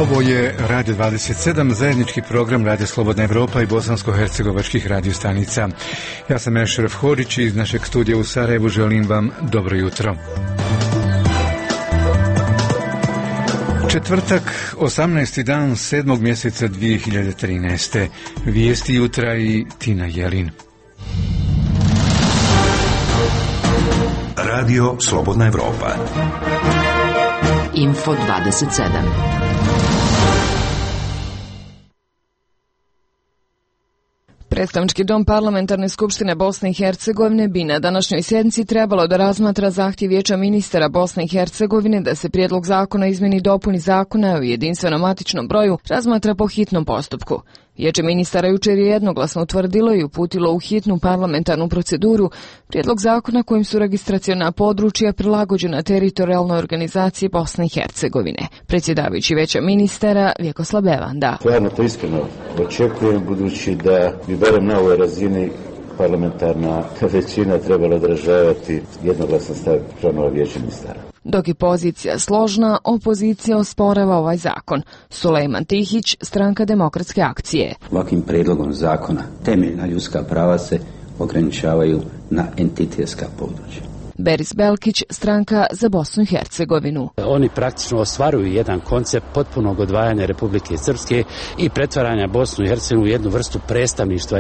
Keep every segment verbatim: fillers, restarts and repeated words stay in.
Ovo je Radio dvadeset sedam, zajednički program Radio Slobodna Evropa i bosansko-hercegovačkih radio stanica. Ja sam Ešref Horić i iz našeg studija u Sarajevu želim vam dobro jutro. Četvrtak, osamnaesti dan sedmog mjeseca dvije hiljade trinaeste. Vijesti jutra i Tina Jelin. Radio Slobodna Evropa. Info dvadeset sedam. Predstavnički dom Parlamentarne skupštine Bosne i Hercegovine bi na današnjoj sjednici trebalo da razmatra zahtjev Vijeća ministara Bosne i Hercegovine da se prijedlog zakona o izmjeni i dopuni zakona o jedinstvenom matičnom broju razmatra po hitnom postupku. Vijeće ministara jučer je jednoglasno utvrdilo i uputilo u hitnu parlamentarnu proceduru prijedlog zakona kojim su registraciona područja prilagođena teritorijalnoj organizaciji Bosne i Hercegovine. Predsjedavajući Vijeća ministara Vjekoslav Bevanda. Stvarno to iskreno očekujem, budući da bi barem na ovoj razini parlamentarna većina trebala odražavati jednoglasan stav članova Vijeća ministara. Dok je pozicija složna, opozicija osporava ovaj zakon. Sulejman Tihić, Stranka demokratske akcije. Ovakvim prijedlogom zakona temeljna ljudska prava se ograničavaju na entitetska područja. Beris Belkić, Stranka za Bosnu i Hercegovinu. Oni praktično ostvaruju jedan koncept potpunog odvajanja Republike Srpske i pretvaranja Bosnu i Hercegovinu u jednu vrstu predstavništva.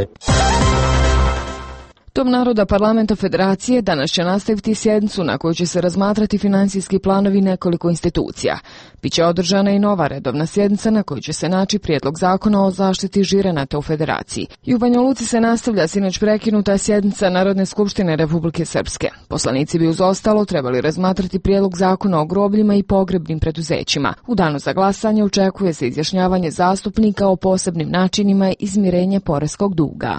Dom naroda Parlamenta Federacije danas će nastaviti sjednicu na kojoj će se razmatrati financijski planovi nekoliko institucija. Biće održana i nova redovna sjednica na kojoj će se naći prijedlog zakona o zaštiti žirenata u Federaciji. I u Banja Luci se nastavlja sinoć prekinuta sjednica Narodne skupštine Republike Srpske. Poslanici bi uz ostalo trebali razmatrati prijedlog zakona o grobljima i pogrebnim preduzećima. U danu za glasanje očekuje se izjašnjavanje zastupnika o posebnim načinima izmirenja poreskog duga.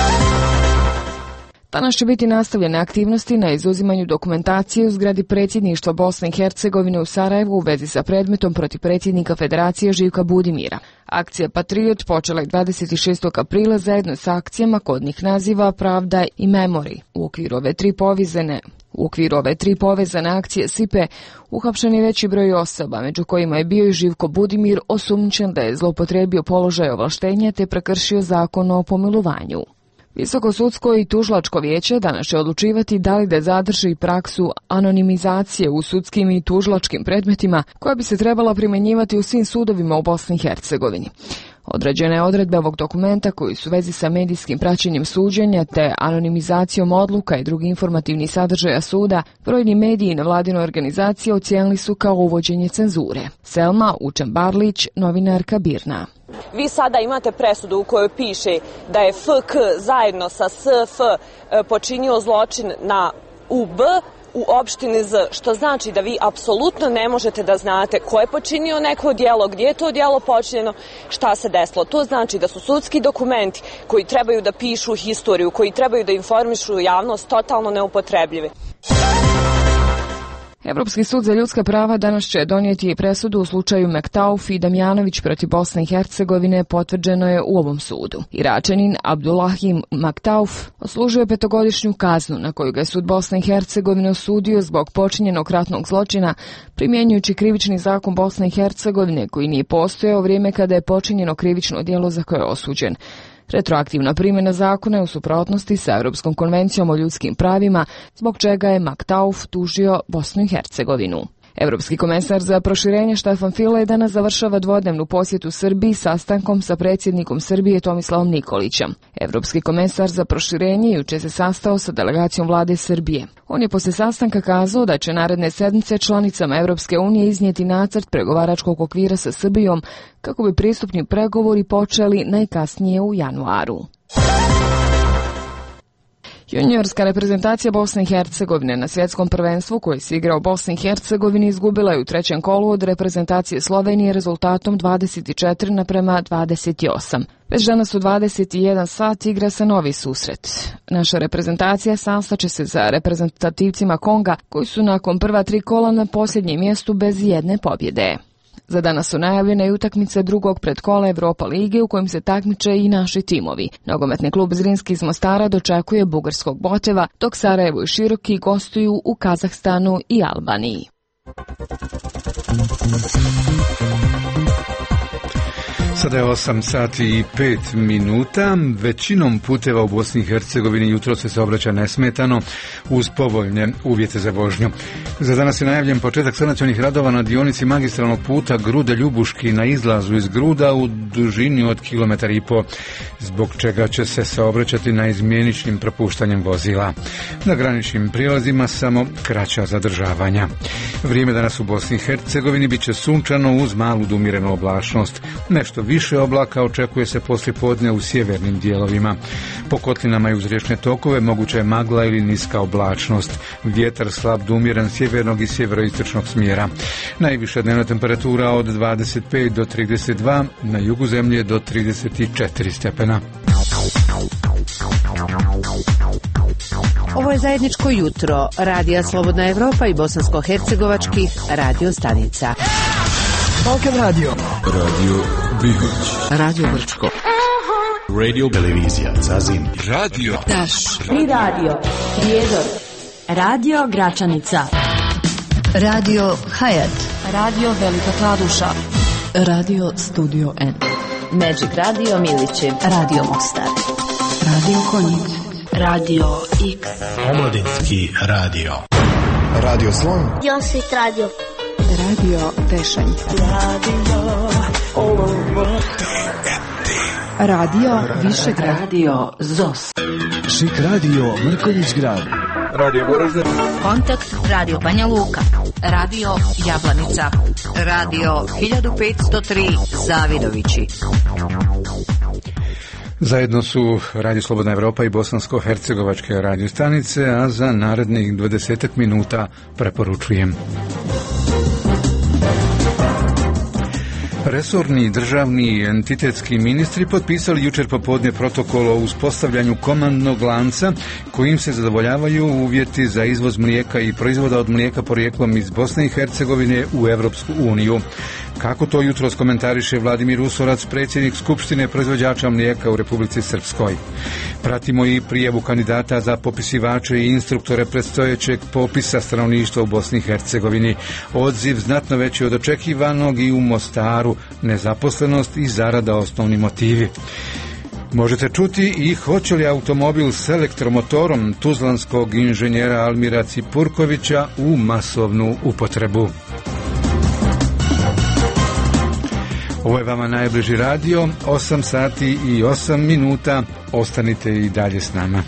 Danas će biti nastavljene aktivnosti na izuzimanju dokumentacije u zgradi predsjedništva Bosne i Hercegovine u Sarajevu u vezi sa predmetom protiv predsjednika Federacije Živka Budimira. Akcija Patriot počela je dvadeset šestog aprila zajedno sa akcijama kodnih naziva Pravda i Memori. U okviru ove tri povezane U okviru ove tri povezane akcije S I P E uhapšen je veći broj osoba, među kojima je bio i Živko Budimir, osumnjičen da je zloupotrijebio položaj ovlaštenja te prekršio zakon o pomilovanju. Visoko sudsko i tužilačko vijeće danas će odlučivati da li da zadrži praksu anonimizacije u sudskim i tužilačkim predmetima koja bi se trebala primjenjivati u svim sudovima u Bosni i Hercegovini. Određene odredbe ovog dokumenta koji su u vezi sa medijskim praćenjem suđenja te anonimizacijom odluka i drugih informativnih sadržaja suda, brojni mediji i nevladine organizacije ocijenili su kao uvođenje cenzure. Selma Učen-Barlić, novinarka Birna. Vi sada imate presudu u kojoj piše da je F K zajedno sa S F počinio zločin na U B u opštini Z, što znači da vi apsolutno ne možete da znate ko je počinio neko djelo, gdje je to djelo počinjeno, šta se desilo. To znači da su sudski dokumenti koji trebaju da pišu historiju, koji trebaju da informišu javnost, totalno neupotrebljivi. Evropski sud za ljudska prava danas će donijeti presudu u slučaju Mektauf i Damjanović protiv Bosne i Hercegovine, potvrđeno je u ovom sudu. Iračanin Abdulahim Mektauf odslužio je petogodišnju kaznu na koju ga je sud Bosne i Hercegovine osudio zbog počinjenog ratnog zločina, primjenjujući krivični zakon Bosne i Hercegovine koji nije postojao u vrijeme kada je počinjeno krivično djelo za koje je osuđen. Retroaktivna primjena zakona je u suprotnosti sa Europskom konvencijom o ljudskim pravima, zbog čega je Mektauf tužio Bosnu i Hercegovinu. Europski komesar za proširenje Štefan File danas završava dvodnevnu posjetu Srbiji sastankom sa predsjednikom Srbije Tomislavom Nikolićem. Europski komesar za proširenje jučer se sastao sa delegacijom vlade Srbije. On je poslije sastanka kazao da će naredne sedmice članicama Europske unije iznijeti nacrt pregovaračkog okvira sa Srbijom kako bi pristupni pregovori počeli najkasnije u januaru. Juniorska reprezentacija Bosne i Hercegovine na svjetskom prvenstvu koji se igra u Bosni i Hercegovini izgubila je u trećem kolu od reprezentacije Slovenije rezultatom dvadeset četiri naprema dvadeset osam. Već danas u dvadeset jedan sat igra se novi susret. Naša reprezentacija sastaće se za reprezentativcima Konga koji su nakon prva tri kola na posljednjem mjestu bez jedne pobjede. Za danas su najavljene i utakmice drugog predkola Europa lige u kojem se takmiče i naši timovi. Nogometni klub Zrinski iz Mostara dočekuje bugarskog Boteva, dok Sarajevo i Široki gostuju u Kazahstanu i Albaniji. Sada je osam sati i pet minuta. Većinom puteva u Bosni i Hercegovini jutro se saobraća nesmetano uz povoljne uvjete za vožnju. Za danas je najavljen početak sanacionih radova na dionici magistralnog puta Grude-Ljubuški na izlazu iz Gruda u dužini od kilometar i po, zbog čega će se saobraćati na izmjeničnim propuštanjem vozila. Na graničnim prijelazima samo kraća zadržavanja. Vrijeme danas u Bosni i Hercegovini bit će sunčano uz malu do umjerenu oblačnost. Nešto više oblaka očekuje se poslije podne u sjevernim dijelovima. Po kotlinama i uz riječne tokove moguća je magla ili niska oblačnost. Vjetar slab do umjeren sjevernog i sjeveroistočnog smjera. Najviša dnevna temperatura od dvadeset pet do trideset dva, na jugu zemlje do trideset četiri stepena. Ovo je zajedničko jutro Radija Slobodna Evropa i bosansko-hercegovačkih radio stanica. Balkan Radio, Radio Bihoć, Radio Brčko, Radio Televizija Zazin, Radio Taš, Tri Radio, Prijedor, Radio Gračanica, Radio Hayat, Radio Velika Kladuša, Radio Studio N, Magic Radio Miliće, Radio Mostar, Radio Konjic, Radio X, Omladinski radio, Radio Slon, Josit Radio, Radio Tešanj, Radio Radio Višegrad, Radio Zos, Šik Radio Mrkonjić Grad, Radio Goražde, Kontakt Radio Banja Luka, Radio Jablanica, Radio hiljadu petsto tri Zavidovići. Zajedno su Radio Slobodna Evropa i bosansko-hercegovačke radio stanice, a za narednih dvadesetak minuta preporučujem. Resorni, državni i entitetski ministri potpisali jučer popodne protokol o uspostavljanju komandnog lanca kojim se zadovoljavaju uvjeti za izvoz mlijeka i proizvoda od mlijeka porijeklom iz Bosne i Hercegovine u Evropsku uniju. Kako to jutros komentariše Vladimir Usorac, predsjednik Skupštine proizvođača mlijeka u Republici Srpskoj. Pratimo i prijavu kandidata za popisivače i instruktore predstojećeg popisa stanovništva u Bosni i Hercegovini. Odziv znatno veći od očekivanog i u Mostaru, nezaposlenost i zarada osnovni motivi. Možete čuti i hoće li automobil s elektromotorom tuzlanskog inženjera Almira Cipurkovića u masovnu upotrebu. Ovo je vama najbliži radio, osam sati i osam minuta, ostanite i dalje s nama.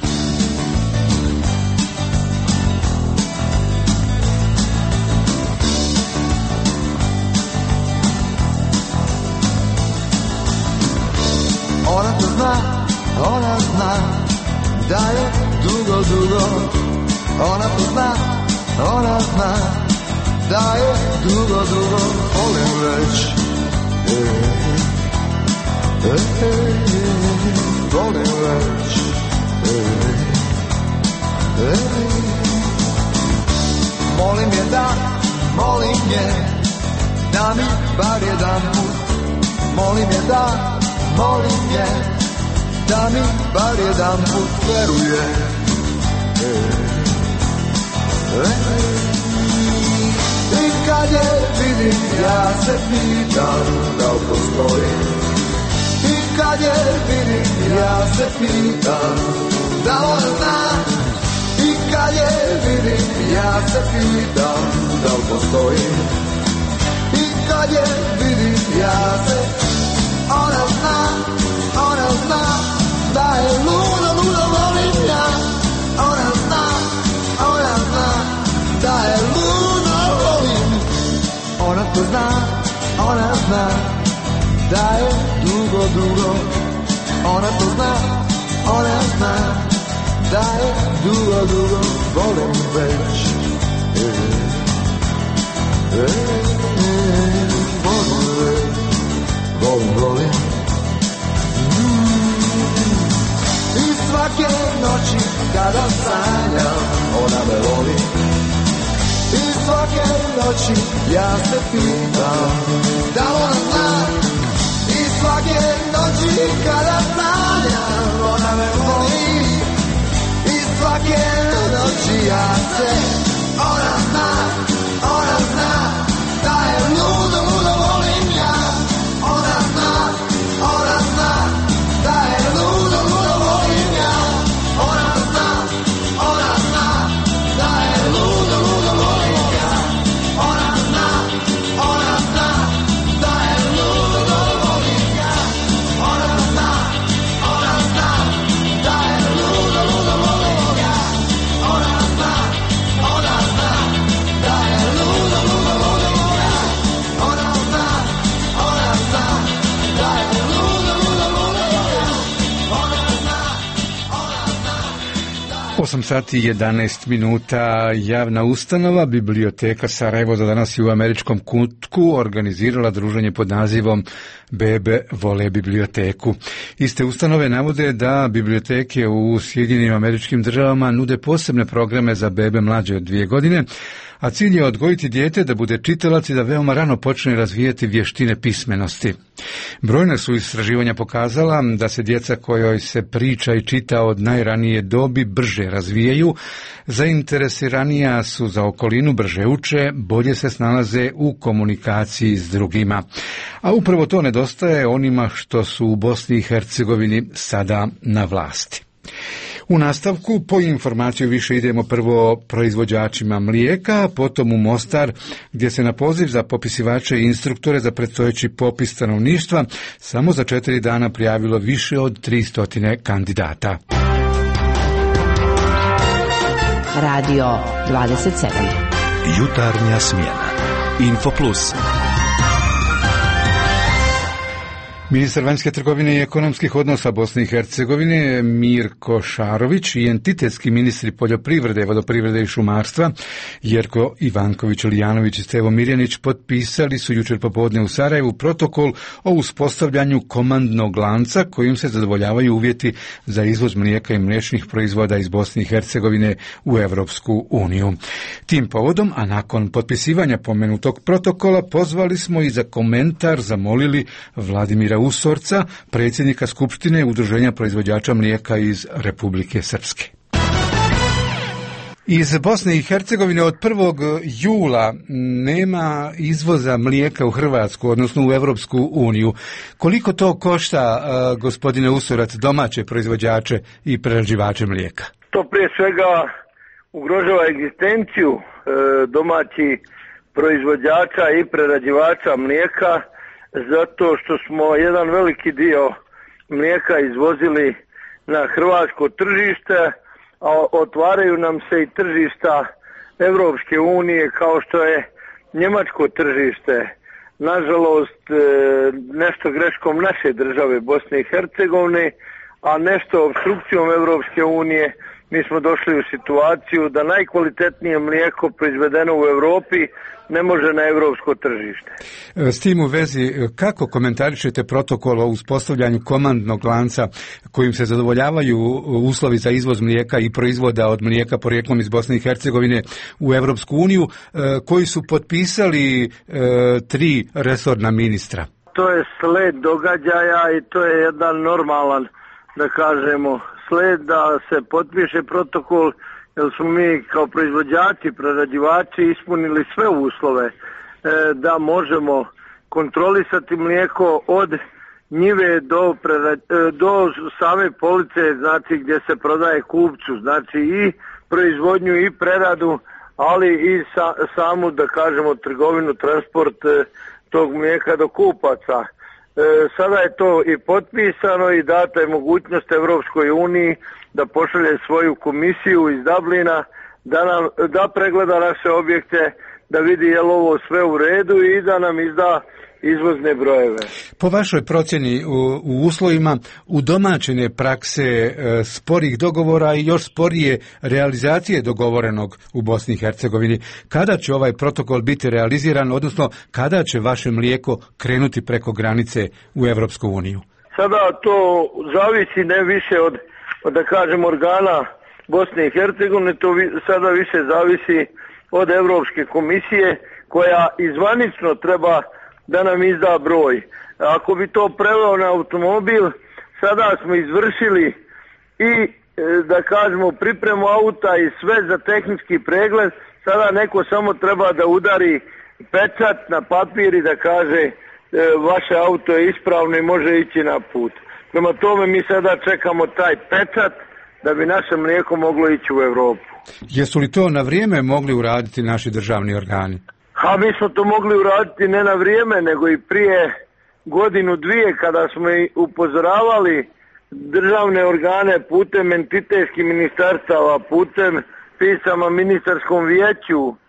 Ona to zna, ona zna, da je dugo, dugo. Ona to zna, ona zna, da je dugo, dugo. Volim već, e, e, e, volim već, e, e. Molim je da, molim je, da mi bar jedan put. Molim je da, molim je, da mi bar jedan put veruje. E, e, e. I kad je vidim, ja se pitam da li postoji. I kad je vidim, ja se pitam da li zna. I kad je vidim, ja se pitam da li postoji. I kad je vidim, ja se ona zna, ona zna, da je ludo, ludo volim ja. Ona zna, ona zna, da je ludo volim. Ona to zna, ona zna, da je dugo, dugo. Ona to zna, ona zna, da je dugo, dugo. Volim već, e, e, e, volim već. Volim, volim. Mm. I svake noći kada sanjam, ona me voli. I svake noći ja se pitam da ona zna. I svake noći kada sanjam, ona me voli. I svake noći ja se, ona zna, ona zna, da je ludo, ludo volim ja. Ona zna, osam sati i jedanaest minuta. Javna ustanova Biblioteka Sarajevo za danas i u američkom kutku organizirala druženje pod nazivom Bebe vole biblioteku. Iste ustanove navode da biblioteke u Sjedinjenim Američkim Državama nude posebne programe za bebe mlađe od dvije godine, a cilj je odgojiti dijete da bude čitalac i da veoma rano počne razvijati vještine pismenosti. Brojna su istraživanja pokazala da se djeca kojoj se priča i čita od najranije dobi brže razvijaju, zainteresiranija su za okolinu, brže uče, bolje se snalaze u komunikaciji s drugima. A upravo to nedostaje onima što su u Bosni i Hercegovini sada na vlasti. U nastavku po informaciju više idemo prvo proizvođačima mlijeka, potom u Mostar gdje se na poziv za popisivače i instruktore za predstojeći popis stanovništva samo za četiri dana prijavilo više od tristo kandidata. Radio dvadeset sedam. Jutarnja smjena. Info Plus. Ministar vanjske trgovine i ekonomskih odnosa Bosne i Hercegovine Mirko Šarović i entitetski ministri poljoprivrede, vodoprivrede i šumarstva Jerko Ivanković, Lijanović i Stevo Mirjanić potpisali su jučer popodne u Sarajevu protokol o uspostavljanju komandnog lanca kojim se zadovoljavaju uvjeti za izvoz mlijeka i mliječnih proizvoda iz Bosne i Hercegovine u Europsku uniju. Tim povodom, a nakon potpisivanja pomenutog protokola, pozvali smo i za komentar zamolili Vladimira Usorca, predsjednika Skupštine Udruženja proizvođača mlijeka iz Republike Srpske. Iz Bosne i Hercegovine od prvog jula nema izvoza mlijeka u Hrvatsku, odnosno u Europsku uniju. Koliko to košta, gospodine Usorac, domaće proizvođače i prerađivače mlijeka? To prije svega ugrožava egzistenciju domaćih proizvođača i prerađivača mlijeka, zato što smo jedan veliki dio mlijeka izvozili na hrvatsko tržište, a otvaraju nam se i tržišta Europske unije kao što je njemačko tržište. Nažalost, nešto greškom naše države Bosne i Hercegovine, a nešto opstrukcijom Europske unije, mi smo došli u situaciju da najkvalitetnije mlijeko proizvedeno u Europi ne može na europsko tržište. S tim u vezi, kako komentarišete protokol o uspostavljanju komandnog lanca kojim se zadovoljavaju uslovi za izvoz mlijeka i proizvoda od mlijeka porijeklom iz Bosne i Hercegovine u Europsku uniju, koji su potpisali e, tri resorna ministra? To je sled događaja i to je jedan normalan, da kažemo, sled da se potpiše protokol, jer smo mi kao proizvođači, prerađivači ispunili sve uslove e, da možemo kontrolisati mlijeko od njive do, prerad, e, do same police, znači gdje se prodaje kupcu, znači i proizvodnju i preradu, ali i sa, samu, da kažemo, trgovinu, transport e, tog mlijeka do kupaca. E, sada je to i potpisano i data je mogućnost Europskoj uniji da pošalje svoju komisiju iz Dublina, da, nam, da pregleda naše objekte, da vidi je li ovo sve u redu i da nam izda izvozne brojeve. Po vašoj procjeni u, u uslovima udomaćene prakse e, sporih dogovora i još sporije realizacije dogovorenog u Bosni i Hercegovini, kada će ovaj protokol biti realiziran, odnosno kada će vaše mlijeko krenuti preko granice u Europsku uniju? Sada to zavisi ne više od, od da kažem, organa Bosne i Hercegovine, to vi, sada više zavisi od Europske komisije koja izvanično treba da nam izda broj. Ako bi to preveo na automobil, sada smo izvršili i, da kažemo, pripremu auta i sve za tehnički pregled, sada neko samo treba da udari pečat na papir i da kaže e, vaše auto je ispravno i može ići na put. Prema tome mi sada čekamo taj pečat da bi naše mlijeko moglo ići u Europu. Jesu li to na vrijeme mogli uraditi naši državni organi? A mi smo to mogli uraditi ne na vrijeme, nego i prije godinu, dvije, kada smo i upozoravali državne organe putem entitetskih ministarstava, putem pisama ministarskom vijeću e,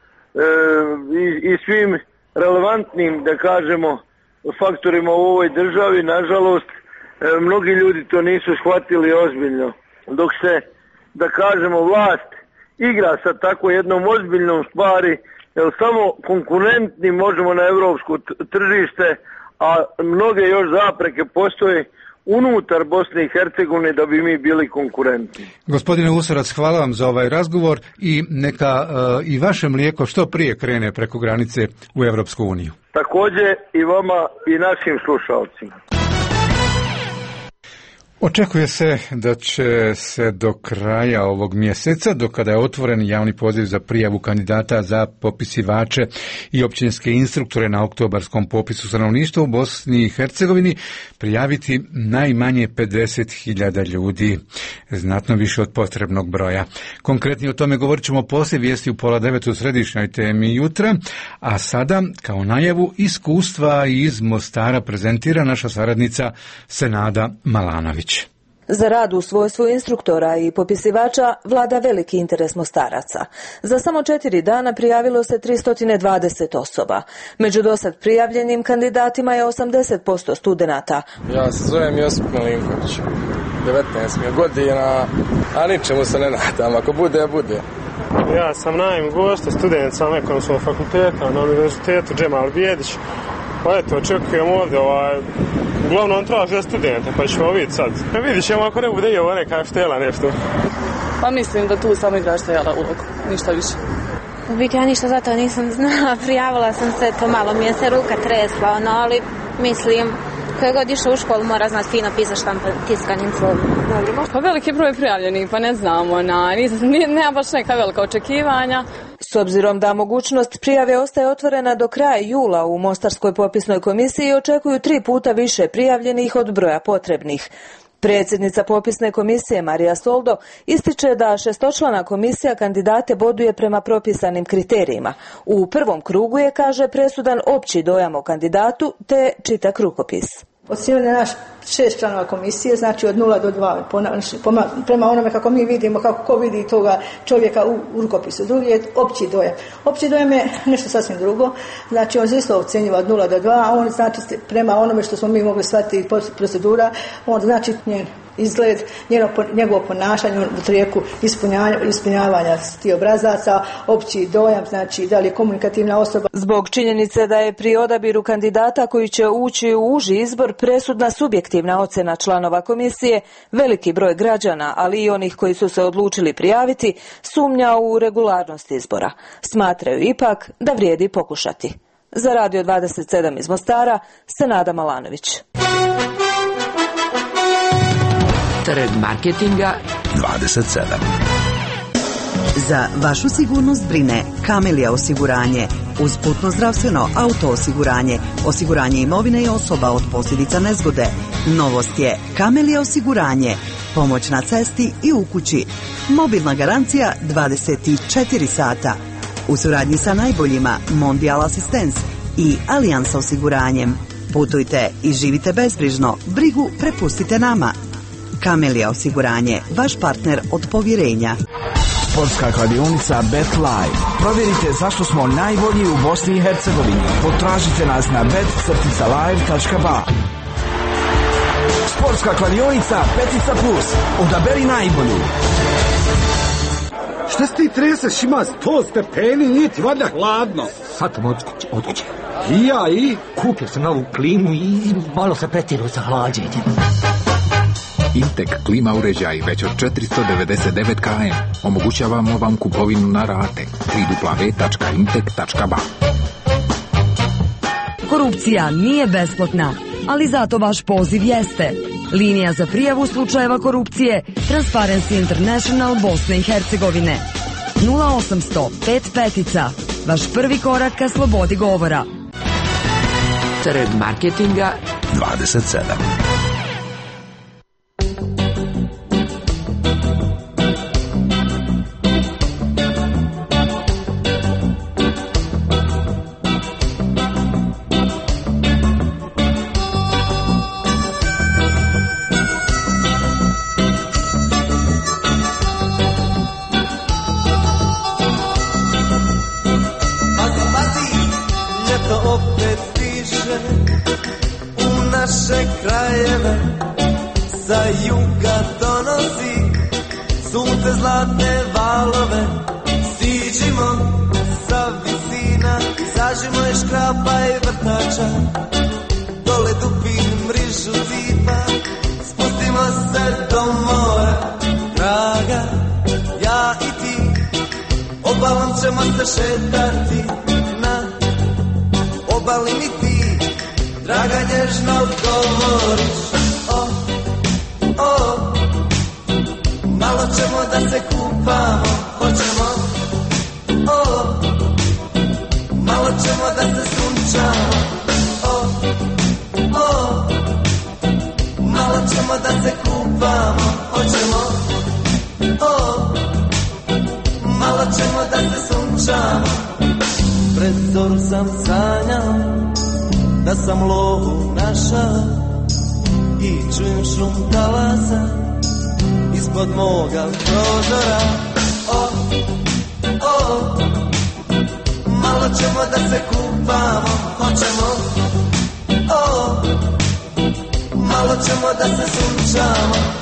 i, i svim relevantnim, da kažemo, faktorima u ovoj državi. Nažalost, e, mnogi ljudi to nisu shvatili ozbiljno. Dok se da kažemo, vlast igra sa tako jednom ozbiljnom stvari, jer samo konkurentni možemo na evropsko tržište, a mnoge još zapreke postoje unutar Bosne i Hercegovine da bi mi bili konkurentni. Gospodine Usarac, hvala vam za ovaj razgovor i neka uh, i vaše mlijeko što prije krene preko granice u Evropsku uniju. Također i vama i našim slušalcima. Očekuje se da će se do kraja ovog mjeseca, do kada je otvoren javni poziv za prijavu kandidata za popisivače i općinske instruktore na oktobarskom popisu stanovništva u Bosni i Hercegovini, prijaviti najmanje pedeset hiljada ljudi, znatno više od potrebnog broja. Konkretnije o tome govorit ćemo poslije vijesti u pola devet u središnjoj temi jutra, a sada, kao najavu, iskustva iz Mostara prezentira naša saradnica Senada Malanović. Za rad u svojstvu instruktora i popisivača vlada veliki interes Mostaraca. Za samo četiri dana prijavilo se tristo dvadeset osoba. Među dosad prijavljenim kandidatima je osamdeset posto studenata. Ja se zovem Josip Milinković, devetnaest mi je godina, a ničemu se ne nadam, ako bude, bude. Ja sam Naim Gosto, student sam ekonomskog fakulteta na univerzitetu Džemal Bijedić. Pa eto, očekujem ovdje, ovaj, uglavnom traže studente, pa ćemo vidjeti sad. E, vidit ćemo ako ne bude i ovo neka štela nešto. Pa mislim da tu samo igra štela ulogu, ništa više. U biti ja ništa zato nisam znala, prijavila sam se, to malo mi je se ruka tresla, ono, ali mislim, koje god išao u školu mora znati fino pisati štampan tiskanim slovom. Pa veliki broj prijavljenih, pa ne znamo, na, nema baš neka velika očekivanja. S obzirom da mogućnost prijave ostaje otvorena do kraja jula u Mostarskoj popisnoj komisiji očekuju tri puta više prijavljenih od broja potrebnih. Predsjednica popisne komisije Marija Soldo ističe da šestočlana komisija kandidate boduje prema propisanim kriterijima. U prvom krugu je, kaže, presudan opći dojam o kandidatu te čitak rukopis. Ocjenjuje naš šest članova komisije, znači od nula do dva, prema onome kako mi vidimo, kako ko vidi toga čovjeka u, u rukopisu. Drugi je opći dojam. Opći dojam je nešto sasvim drugo, znači on se isto ocjenjiva od nula do dva, a on znači prema onome što smo mi mogli shvatiti procedura, on znači njen izgled, njeno, njegovo ponašanje u tijeku ispunjavanja tih obrazaca, opći dojam, znači da li je komunikativna osoba. Zbog činjenice da je pri odabiru kandidata koji će ući u uži izbor presudna subjektivna ocjena članova komisije, veliki broj građana, ali i onih koji su se odlučili prijaviti, sumnja u regularnost izbora. Smatraju ipak da vrijedi pokušati. Za Radio dvadeset sedam iz Mostara, Senada Malanović. Trg marketinga dvadeset sedam. Za vašu sigurnost brine Camellia osiguranje, uz putno zdravstveno auto osiguranje, osiguranje imovine i osoba od posljedica nezgode. Novost je Camellia osiguranje, pomoć na cesti i u kući. Mobilna garancija dvadeset četiri sata. U suradnji sa najboljima Mondial Assistance i Aliansa osiguranjem. Putujte i živite bezbrižno, brigu prepustite nama. Camellia osiguranje, vaš partner od povjerenja. Sportska kladionica Bet Live. Provjerite zašto smo najbolji u Bosni i Hercegovini. Potražite nas na bet live tačka ba. Sportska kladionica Petica Plus. Odaberi najbolju. Šta si ti treseš, ima sto stepeni, nije ti valjda hladno. Sad sam od kuće, od kuće. I ja i? Kupio sam novu klimu i malo se pretjeruo sa hlađenjem. Intek klima uređaj već od četiristo devedeset devet km. Omogućavamo vam kupovinu na rate. w w w tačka intek tačka ba. Korupcija nije besplatna, ali zato vaš poziv jeste. Linija za prijavu slučajeva korupcije Transparency International Bosne i Hercegovine. nula osamsto pet petica. Vaš prvi korak ka slobodi govora. Trg marketinga dvadeset sedam. Sa juga donosi sunce žute zlatne valove, stiđimo sa visina, izađimo je škrapa i vrtača, dole dupin mrižu zipa, spustimo se do mora, draga, ja i ti, obalom ćemo se šetati, na obali mi ti, draga nježno govoriš, o, o, malo ćemo da se kupamo, hoćemo, o, malo ćemo da se sunčamo, o, o, malo ćemo da se kupamo, hoćemo, o, malo ćemo da se sunčamo. Pred zoru sam sanjao da sam lovu našao i čujem šum talasa ispod moga prozora. O, o, malo ćemo da se kupamo, hoćemo, o, malo ćemo da se sunčamo.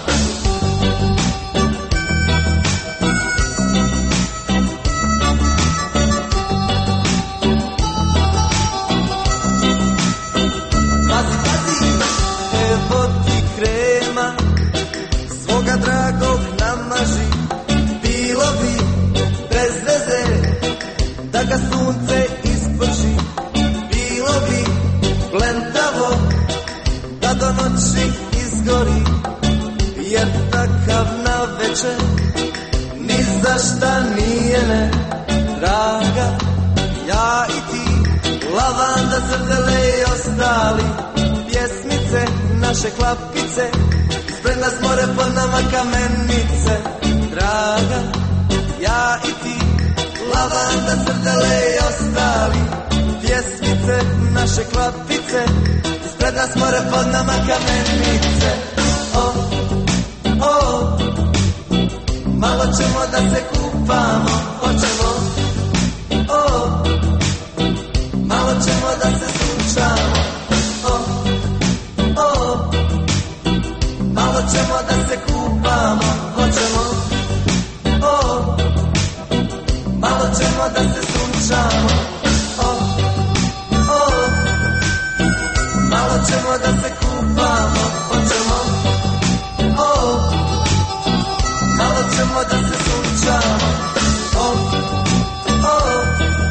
Pazi, pazi, evo ti krema, svoga dragog namaži, bilo bi bez veze da ga sunce isprži, bilo bi blentavo da do noći izgori, jer takav na večer ni za šta nije ne, draga, ja i ti, lavanda, srdele i ostali, pjesmice, naše klapice, ispred nas more, pod nama kamenice, draga, ja i ti, lavanda, srdele i ostali, pjesmice, naše klapice, ispred nas more, pod nama kamenice. O, o, malo ćemo da se kupamo, hoćemo, o, malo ćemo da se sunčamo, o, o, malo ćemo da se kupamo, hoćemo, o, malo ćemo da se sunčamo, o, o, malo ćemo da se kupamo, hoćemo, o, malo ćemo da se sunčamo, o, o,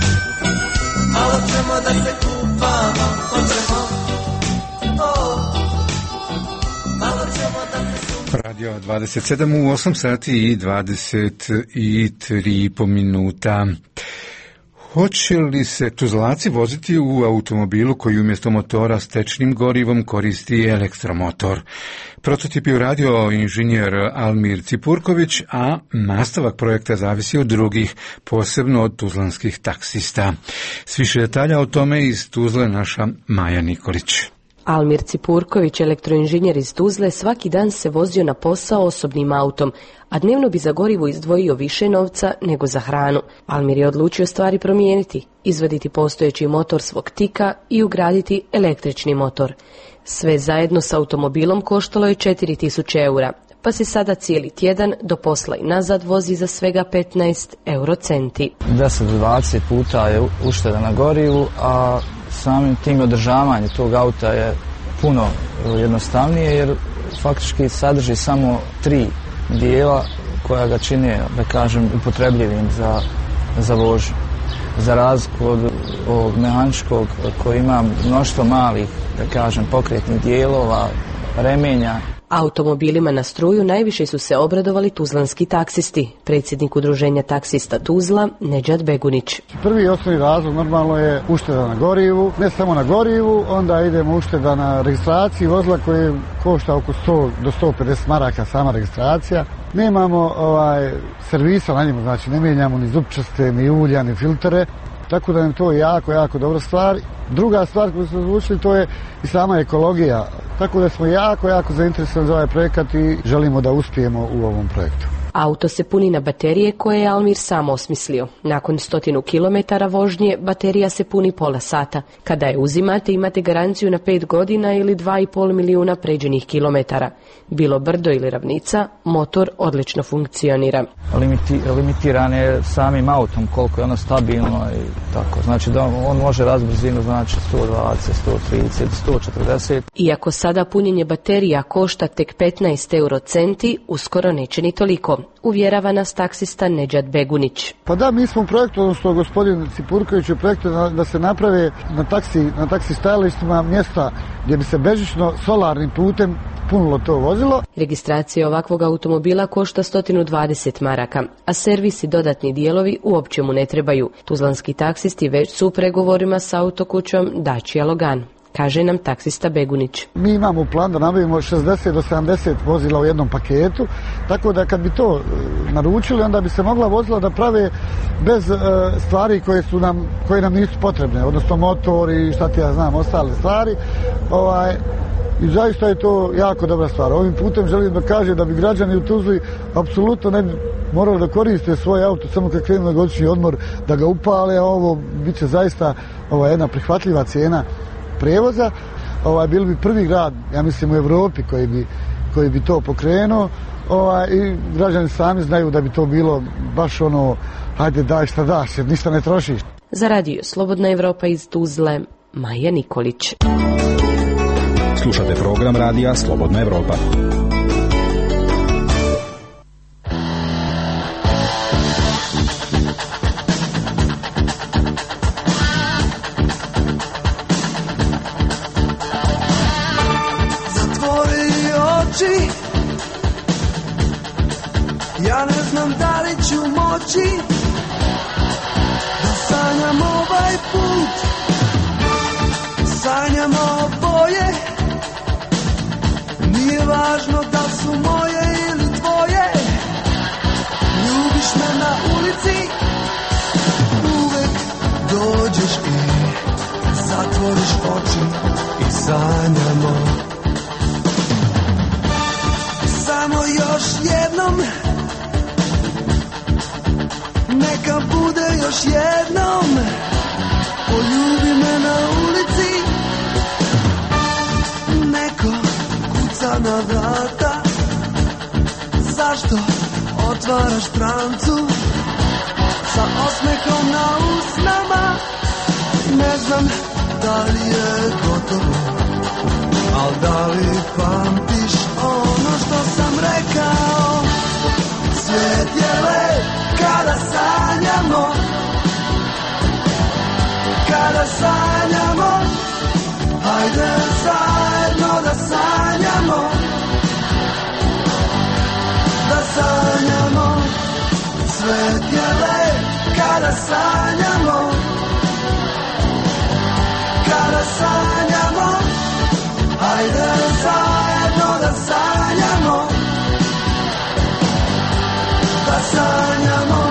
malo ćemo da se kupamo, hoćemo, o, malo ćemo da se sunčamo. Radio dvadeset sedam u osam sati i dvadeset tri po minuta. Hoće li se Tuzlaci voziti u automobilu koji umjesto motora s tečnim gorivom koristi elektromotor? Prototip je uradio inženjer Almir Cipurković, a nastavak projekta zavisi od drugih, posebno od tuzlanskih taksista. S više detalja o tome iz Tuzle naša Maja Nikolić. Almir Cipurković, elektroinženjer iz Tuzle, svaki dan se vozio na posao osobnim autom, a dnevno bi za gorivo izdvojio više novca nego za hranu. Almir je odlučio stvari promijeniti, izvaditi postojeći motor svog tika i ugraditi električni motor. Sve zajedno s automobilom koštalo je četiri tisuće eura, pa se sada cijeli tjedan do posla i nazad vozi za svega petnaest eurocenti. deset do dvadeset puta je ušteda na gorivu, a samim tim održavanje tog auta je puno jednostavnije, jer faktički sadrži samo tri dijela koja ga čine, da kažem, upotrebljivim za, za vožnju. Za razliku od ovog mehaničkog koji ima mnoštvo malih, da kažem, pokretnih dijelova, remenja. Automobilima na struju najviše su se obradovali tuzlanski taksisti. Predsjednik udruženja taksista Tuzla, Nedžad Begunić. Prvi i osnovni razlog normalno je ušteda na gorivu, ne samo na gorivu, onda idemo ušteda na registraciji vozila koje košta oko sto do sto pedeset maraka sama registracija. Nemamo ovaj, servisa na njemu, znači ne mijenjamo ni zupčaste, ni ulja, ni filtere, tako da nam to je jako, jako dobra stvar. Druga stvar koju smo odlučili, to je i sama ekologija, tako da smo jako, jako zainteresovani za ovaj projekat i želimo da uspijemo u ovom projektu. Auto se puni na baterije koje je Almir sam osmislio. Nakon stotinu kilometara vožnje, baterija se puni pola sata. Kada je uzimate, imate garanciju na pet godina ili dva i pol milijuna pređenih kilometara. Bilo brdo ili ravnica, motor odlično funkcionira. Limiti, limitiran je samim autom, koliko je ono stabilno i tako. Znači da on može razbrzinu, znači sto dvadeset, sto trideset, sto četrdeset. Iako sada punjenje baterija košta tek petnaest euro centi, uskoro neće ni toliko, uvjerava nas taksista Nedžad Begunić. Pa da, mi smo u projektu, odnosno gospodin Cipurković je u projektu da, da se naprave na taksi, na taksi stajalištima mjesta gdje bi se bežično solarnim putem punilo to vozilo. Registracija ovakvog automobila košta sto dvadeset maraka, a servis i dodatni dijelovi uopće mu ne trebaju. Tuzlanski taksisti već su u pregovorima s autokućom Dacia Logan, kaže nam taksista Begunić. Mi imamo plan da nabavimo šezdeset do sedamdeset vozila u jednom paketu, tako da kad bi to naručili, onda bi se mogla vozila da prave bez e, stvari koje su nam, koje nam nisu potrebne, odnosno motor i šta ti ja znam, ostale stvari. Ovaj, I zaista je to jako dobra stvar. Ovim putem želim da kažem da bi građani u Tuzli apsolutno ne bi morali da koriste svoj auto samo kad krenu na godišnji odmor, da ga upale, a ovo bit će zaista ova, jedna prihvatljiva cijena prevoza. Ovaj, bili bi prvi grad, ja mislim, u Evropi koji bi, koji bi to pokrenuo. Ovaj, i građani sami znaju da bi to bilo baš ono, hajde daj šta daš, jer ništa ne trošiš. Za radio Slobodna Evropa iz Tuzle, Maja Nikolić. Slušate program radija Slobodna Evropa. Zatvori oči, ja ne znam da li ću moći da sanjam ovaj put, sanjam oboje. Nije važno da su moje ili tvoje, ljubiš me na ulici, uvek dođeš i zatvoriš oči i sanjamo. Samo još jednom, neka bude još jednom, poljubi me na ulici, neko kuca na vrata, zašto otvaraš prancu, sa osmehom na usnama, ne znam da li je gotovo, al da li pamtiš ono što sam rekao, svijet je lep kada sanjamo, kada sanjamo, hajde zajedno da sanjamo, da sanjamo, svet je lep kada sanjamo, kada sanjamo, hajde zajedno da sanjamo, da sanjamo.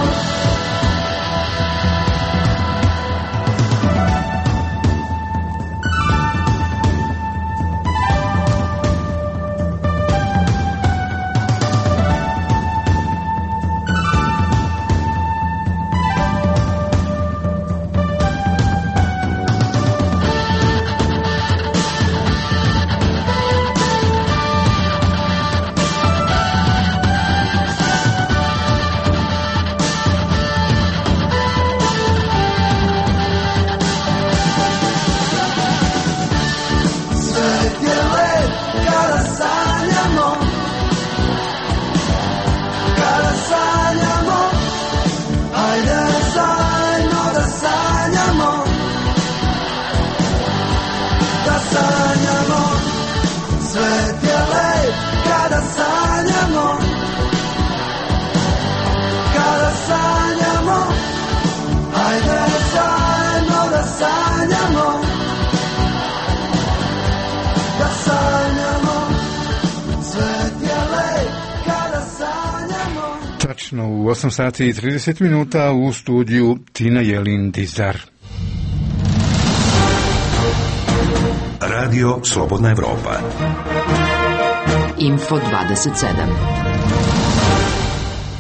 U osam sati i trideset minuta u studiju Tina Jelin Dizar. Radio Slobodna Evropa. Info dvadeset sedam.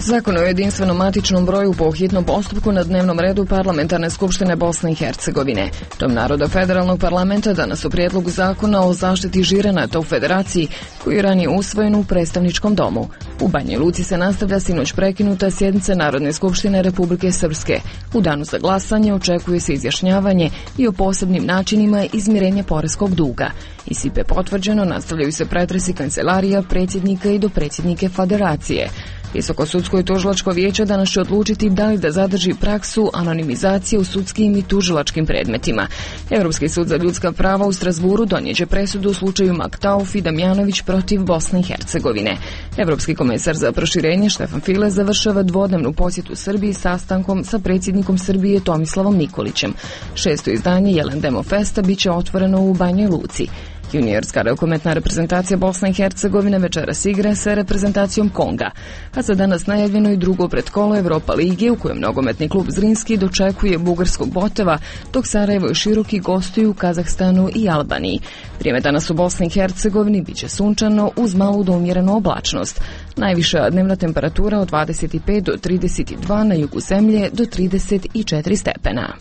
Zakon o jedinstvenom matičnom broju po hitnom postupku na dnevnom redu Parlamentarne skupštine Bosne i Hercegovine. Dom naroda Federalnog parlamenta danas o prijedlogu zakona o zaštiti žirenata u Federaciji, koji je ranije usvojen u predstavničkom domu. U Banji Luci se nastavlja sinoć prekinuta sjednica Narodne skupštine Republike Srpske. U danu za glasanje očekuje se izjašnjavanje i o posebnim načinima izmirenja poreskog duga. I S I P E potvrđeno, nastavljaju se pretresi kancelarija, predsjednika i dopredsjednike Federacije. Visoko sudsko i tužilačko vijeće danas će odlučiti da li da zadrži praksu anonimizacije u sudskim i tužilačkim predmetima. Europski sud za ljudska prava u Strasburu donijet će presudu u slučaju Maktauf i Damjanović protiv Bosne i Hercegovine. Europski komesar za proširenje Štefan File završava dvodnevnu posjetu Srbiji sastankom sa predsjednikom Srbije Tomislavom Nikolićem. Šesto izdanje Jelen Demo Festa biće otvoreno u Banjoj Luci. Juniorska rukometna reprezentacija Bosne i Hercegovine večeras igra sa reprezentacijom Konga, a za danas najavljeno i drugo pretkolo Europa lige u kojem nogometni klub Zrinski dočekuje bugarskog Boteva, dok Sarajevo i Široki gostuju u Kazahstanu i Albaniji. Vrijeme danas u Bosni i Hercegovini biće sunčano uz malu do umjerenu oblačnost. Najviša dnevna temperatura od dvadeset pet do trideset dva, na jugu zemlje do trideset četiri stepena.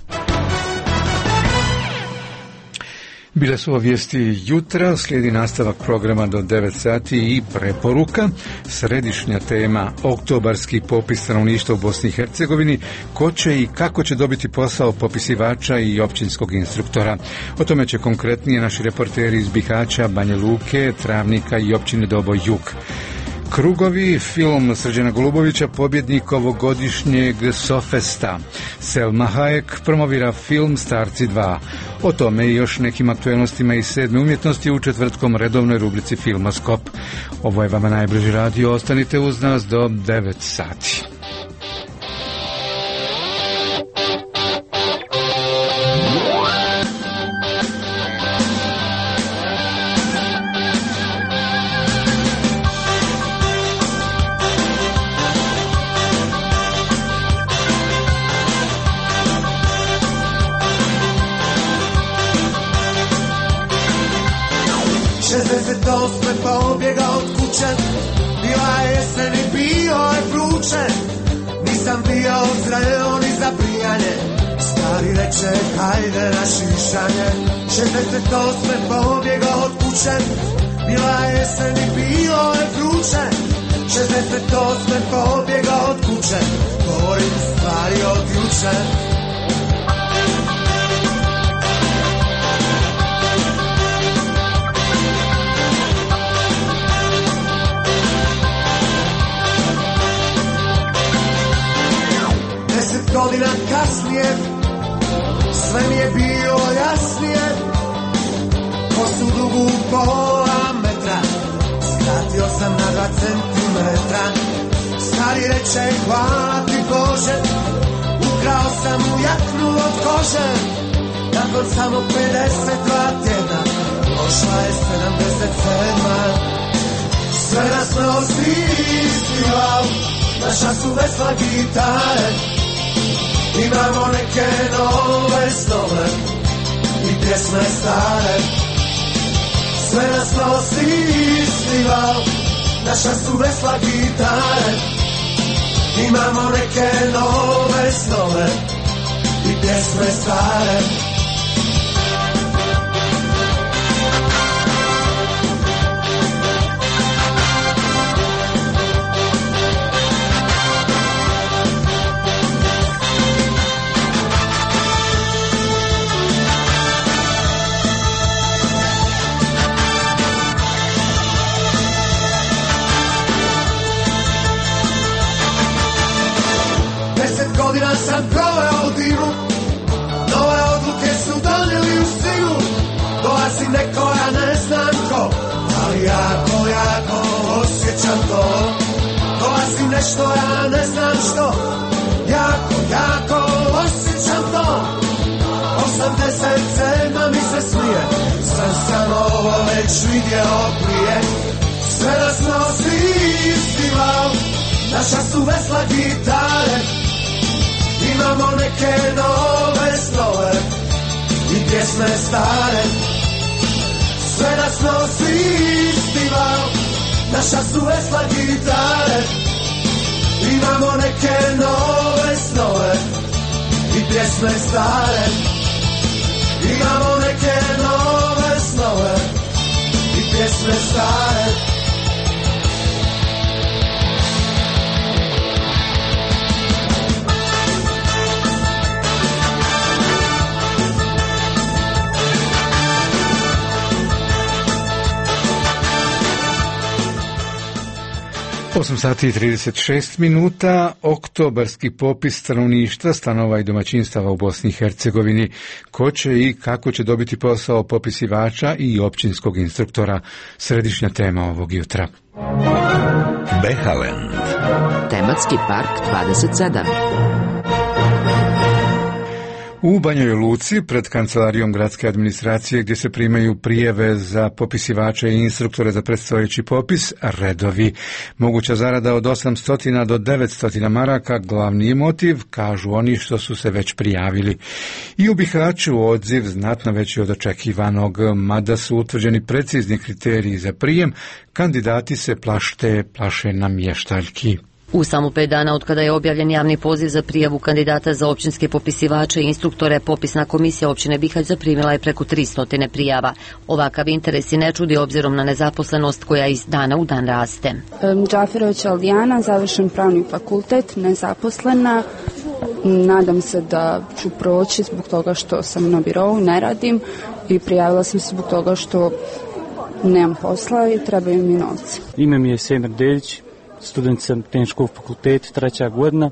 Bile su ovo vijesti jutra, slijedi nastavak programa do devet sati i preporuka. Središnja tema oktobarski popis stanovništva u Bosni i Hercegovini, ko će i kako će dobiti posao popisivača i općinskog instruktora. O tome će konkretnije naši reporteri iz Bihaća, Banja Luke, Travnika i općine Doboj Jug. Krugovi, film Srđana Golubovića, pobjednik ovogodišnjeg Sofesta. Selma Hayek promovira film Starci dva. O tome i još nekim aktualnostima iz sedme umjetnosti u četvrtkom redovnoj rubrici Filmoskop. Ovo je vama najbliži radio, ostanite uz nas do devet sati. šezdeset osme pobjega od kuće, bila je jesen i bio je vruće, nisam bio zreo ni za prijanje, stari reče hajde na šišanje. šezdeset osme pobjega od kuće, bila je jesen i bio je vruće, šezdeset osme pobjega od kuće, govorim stvari od juče. Godina kasnije sve mi je bilo jasnije, kosu dugu pola metra skratio sam na dva centimetra. Stari reče hvala ti Bože, ukrao sam mu jaknu od kože, nakon samo pedeset dva tjedna došla je sedamdeset sedma. Sve nas nosi isti val, naša su vesla gitare, imamo neke nove snove i pjesme stare. Sve nas nosi isti val, naša su vesla gitare, imamo neke nove snove i pjesme stare. Godina sam proveo u dimu, nove odluke su donijeli u stigu, dolazi neko, ja ne znam ko, ali jako, jako osjećam to. Dolazi nešto, ja ne znam što, jako, jako osjećam to. osamdeset sedma mi se smije, sve sam ovo već vidio prije. Sve nas nosi isti val, naša su vesla gitare, imamo neke nove snove i pjesme stare. Sve nas nosi isti val, naša su vesla gitare, imamo pjesme stare, imamo neke nove snove i pjesme stare. osam sati i trideset šest minuta, oktobarski popis stanovništva, stanova i domaćinstava u Bosni i Hercegovini. Ko će i kako će dobiti posao popisivača i općinskog instruktora? Središnja tema ovog jutra. Behaland. Tematski park dvadeset sedam. U Banjoj Luci, pred kancelarijom gradske administracije gdje se primaju prijave za popisivače i instruktore za predstojeći popis, redovi. Moguća zarada od osamsto do devetsto maraka, glavni je motiv, kažu oni što su se već prijavili. I u Bihaću odziv znatno veći od očekivanog, mada su utvrđeni precizni kriteriji za prijem, kandidati se plašte, plaše namještaljki. U samo pet dana od kada je objavljen javni poziv za prijavu kandidata za općinske popisivače i instruktore, popisna komisija općine Bihać zaprimila je preko tristo prijava. Ovakav interes i ne čudi obzirom na nezaposlenost koja iz dana u dan raste. Džafirović Alijana, završen pravni fakultet, nezaposlena. Nadam se da ću proći zbog toga što sam na birovu, ne radim i prijavila sam se zbog toga što nemam posla i trebaju mi novci. Ime mi je Semir Deljić. Student sam tehničkog fakulteta, treća godina.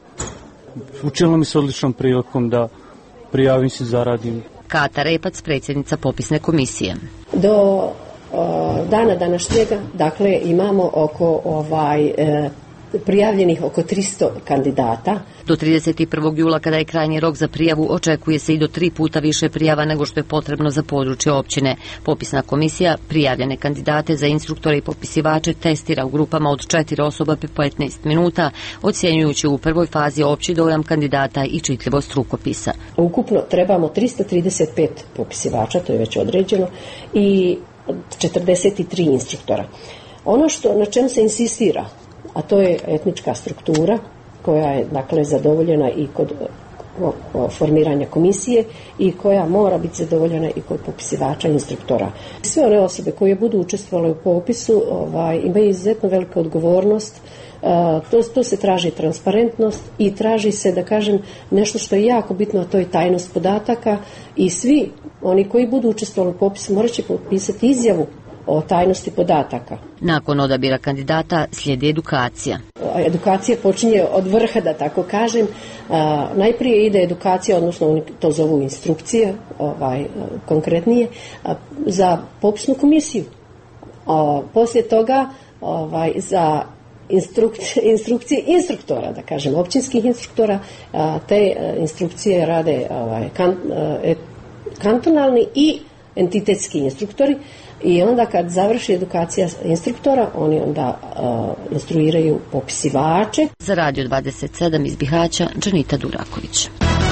Učinilo mi se odličnom prilikom da prijavim se, zaradim. Kata Repac, predsjednica popisne komisije. Do o, dana današnjega, dakle, imamo oko ovaj e, prijavljenih oko tristo kandidata. Do trideset prvog jula, kada je krajnji rok za prijavu, očekuje se i do tri puta više prijava nego što je potrebno za područje općine. Popisna komisija prijavljene kandidate za instruktore i popisivače testira u grupama od četiri osoba po petnaest minuta, ocjenjujući u prvoj fazi opći dojam kandidata i čitljivost rukopisa. Ukupno trebamo tristo trideset pet popisivača, to je već određeno, i četrdeset tri instruktora. Ono što na čemu se insistira, a to je etnička struktura koja je, dakle, zadovoljena i kod o, o, formiranja komisije i koja mora biti zadovoljena i kod popisivača i instruktora. Sve one osobe koje budu učestvovale u popisu ovaj, imaju izuzetno veliku odgovornost. Uh, to, to se traži transparentnost i traži se, da kažem, nešto što je jako bitno, a to je tajnost podataka, i svi oni koji budu učestvovali u popisu morat će potpisati izjavu o tajnosti podataka. Nakon odabira kandidata slijedi edukacija. Edukacija počinje od vrha, da tako kažem. A, najprije ide edukacija, odnosno oni to zovu instrukcije, ovaj, konkretnije, a, za popisnu komisiju. A, poslije toga ovaj, za instrukcije, instrukcije instruktora, da kažem, općinskih instruktora. A, te a, instrukcije rade ovaj, kan, a, et, kantonalni i entitetski instruktori. I onda kad završi edukacija instruktora, oni onda uh, instruiraju popisivače. Za Radio dvadeset sedam iz Bihaća, Džanita Duraković.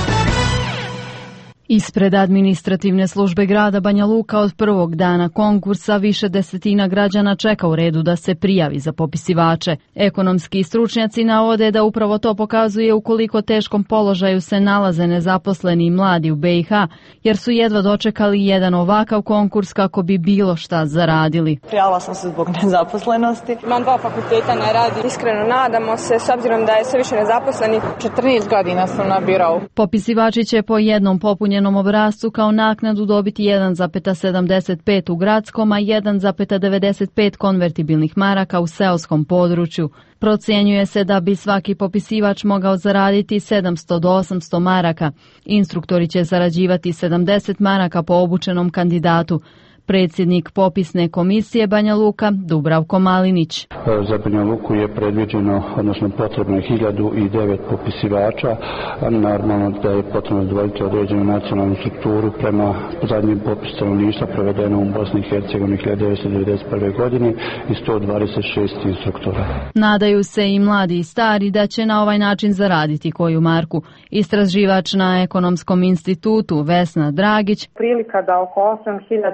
Ispred administrativne službe grada Banja Luka od prvog dana konkursa više desetina građana čeka u redu da se prijavi za popisivače. Ekonomski stručnjaci navode da upravo to pokazuje u koliko teškom položaju se nalaze nezaposleni i mladi u B i H, jer su jedva dočekali jedan ovakav konkurs kako bi bilo šta zaradili. Prijavila sam se zbog nezaposlenosti. Imam dva fakulteta, ne radim. Iskreno nadamo se, s obzirom da je sve više nezaposlenih. četrnaest godina sam na birovu. Popisivači će po jednom popunjenom obrascu kao naknadu dobiti jedan zarez sedamdeset pet u gradskom, a jedan zarez devedeset pet konvertibilnih maraka u seoskom području. Procjenjuje se da bi svaki popisivač mogao zaraditi sedamsto do osamsto maraka. Instruktori će zarađivati sedamdeset maraka po obučenom kandidatu. Predsjednik popisne komisije Banja Luka, Dubravko Malinić. Za Banja Luku je predviđeno, odnosno potrebno je hiljadu devet popisivača, a normalno da je potrebno zadovoljiti određenu nacionalnu strukturu prema zadnjem popisu stanovništva provedenom u Bosni i Hercegovini hiljadu devetsto devedeset prve. godine i sto dvadeset šest instruktora. Nadaju se i mladi i stari da će na ovaj način zaraditi koju marku. Istraživač na Ekonomskom institutu Vesna Dragić. Prilika da oko osam hiljada dvjesto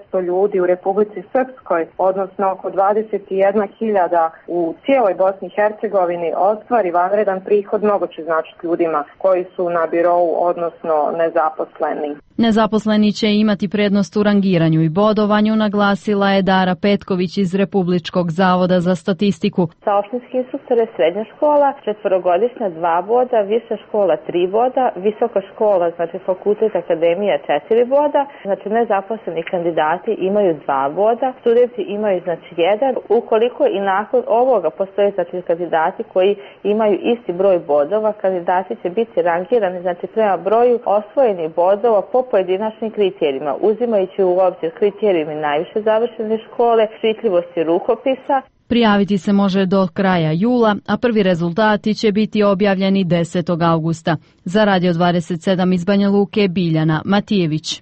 petsto ljudi u Republici Srpskoj, odnosno oko dvadeset jedna hiljada u cijeloj Bosni i Hercegovini, ostvari vanredan prihod, mnogo će značiti ljudima koji su na birou, odnosno nezaposleni. Nezaposleni će imati prednost u rangiranju i bodovanju, naglasila je Dara Petković iz Republičkog zavoda za statistiku. Za opštinski instruktor je srednja škola, četvorogodišnja dva boda, viša škola tri boda, visoka škola, znači fakultet akademija četiri boda, znači nezaposleni kandidati imaju dva boda, studenti imaju znači jedan. Ukoliko i nakon ovoga postoje znači kandidati koji imaju isti broj bodova, kandidati će biti rangirani znači prema broju osvojenih bodova po pojedinačnim kriterijima, uzimajući u obzir kriterijumi najviše završene škole, čitljivosti rukopisa. Prijaviti se može do kraja jula, a prvi rezultati će biti objavljeni desetog avgusta. Za Radio dvadeset sedam iz Banja Luke, Biljana Matijević.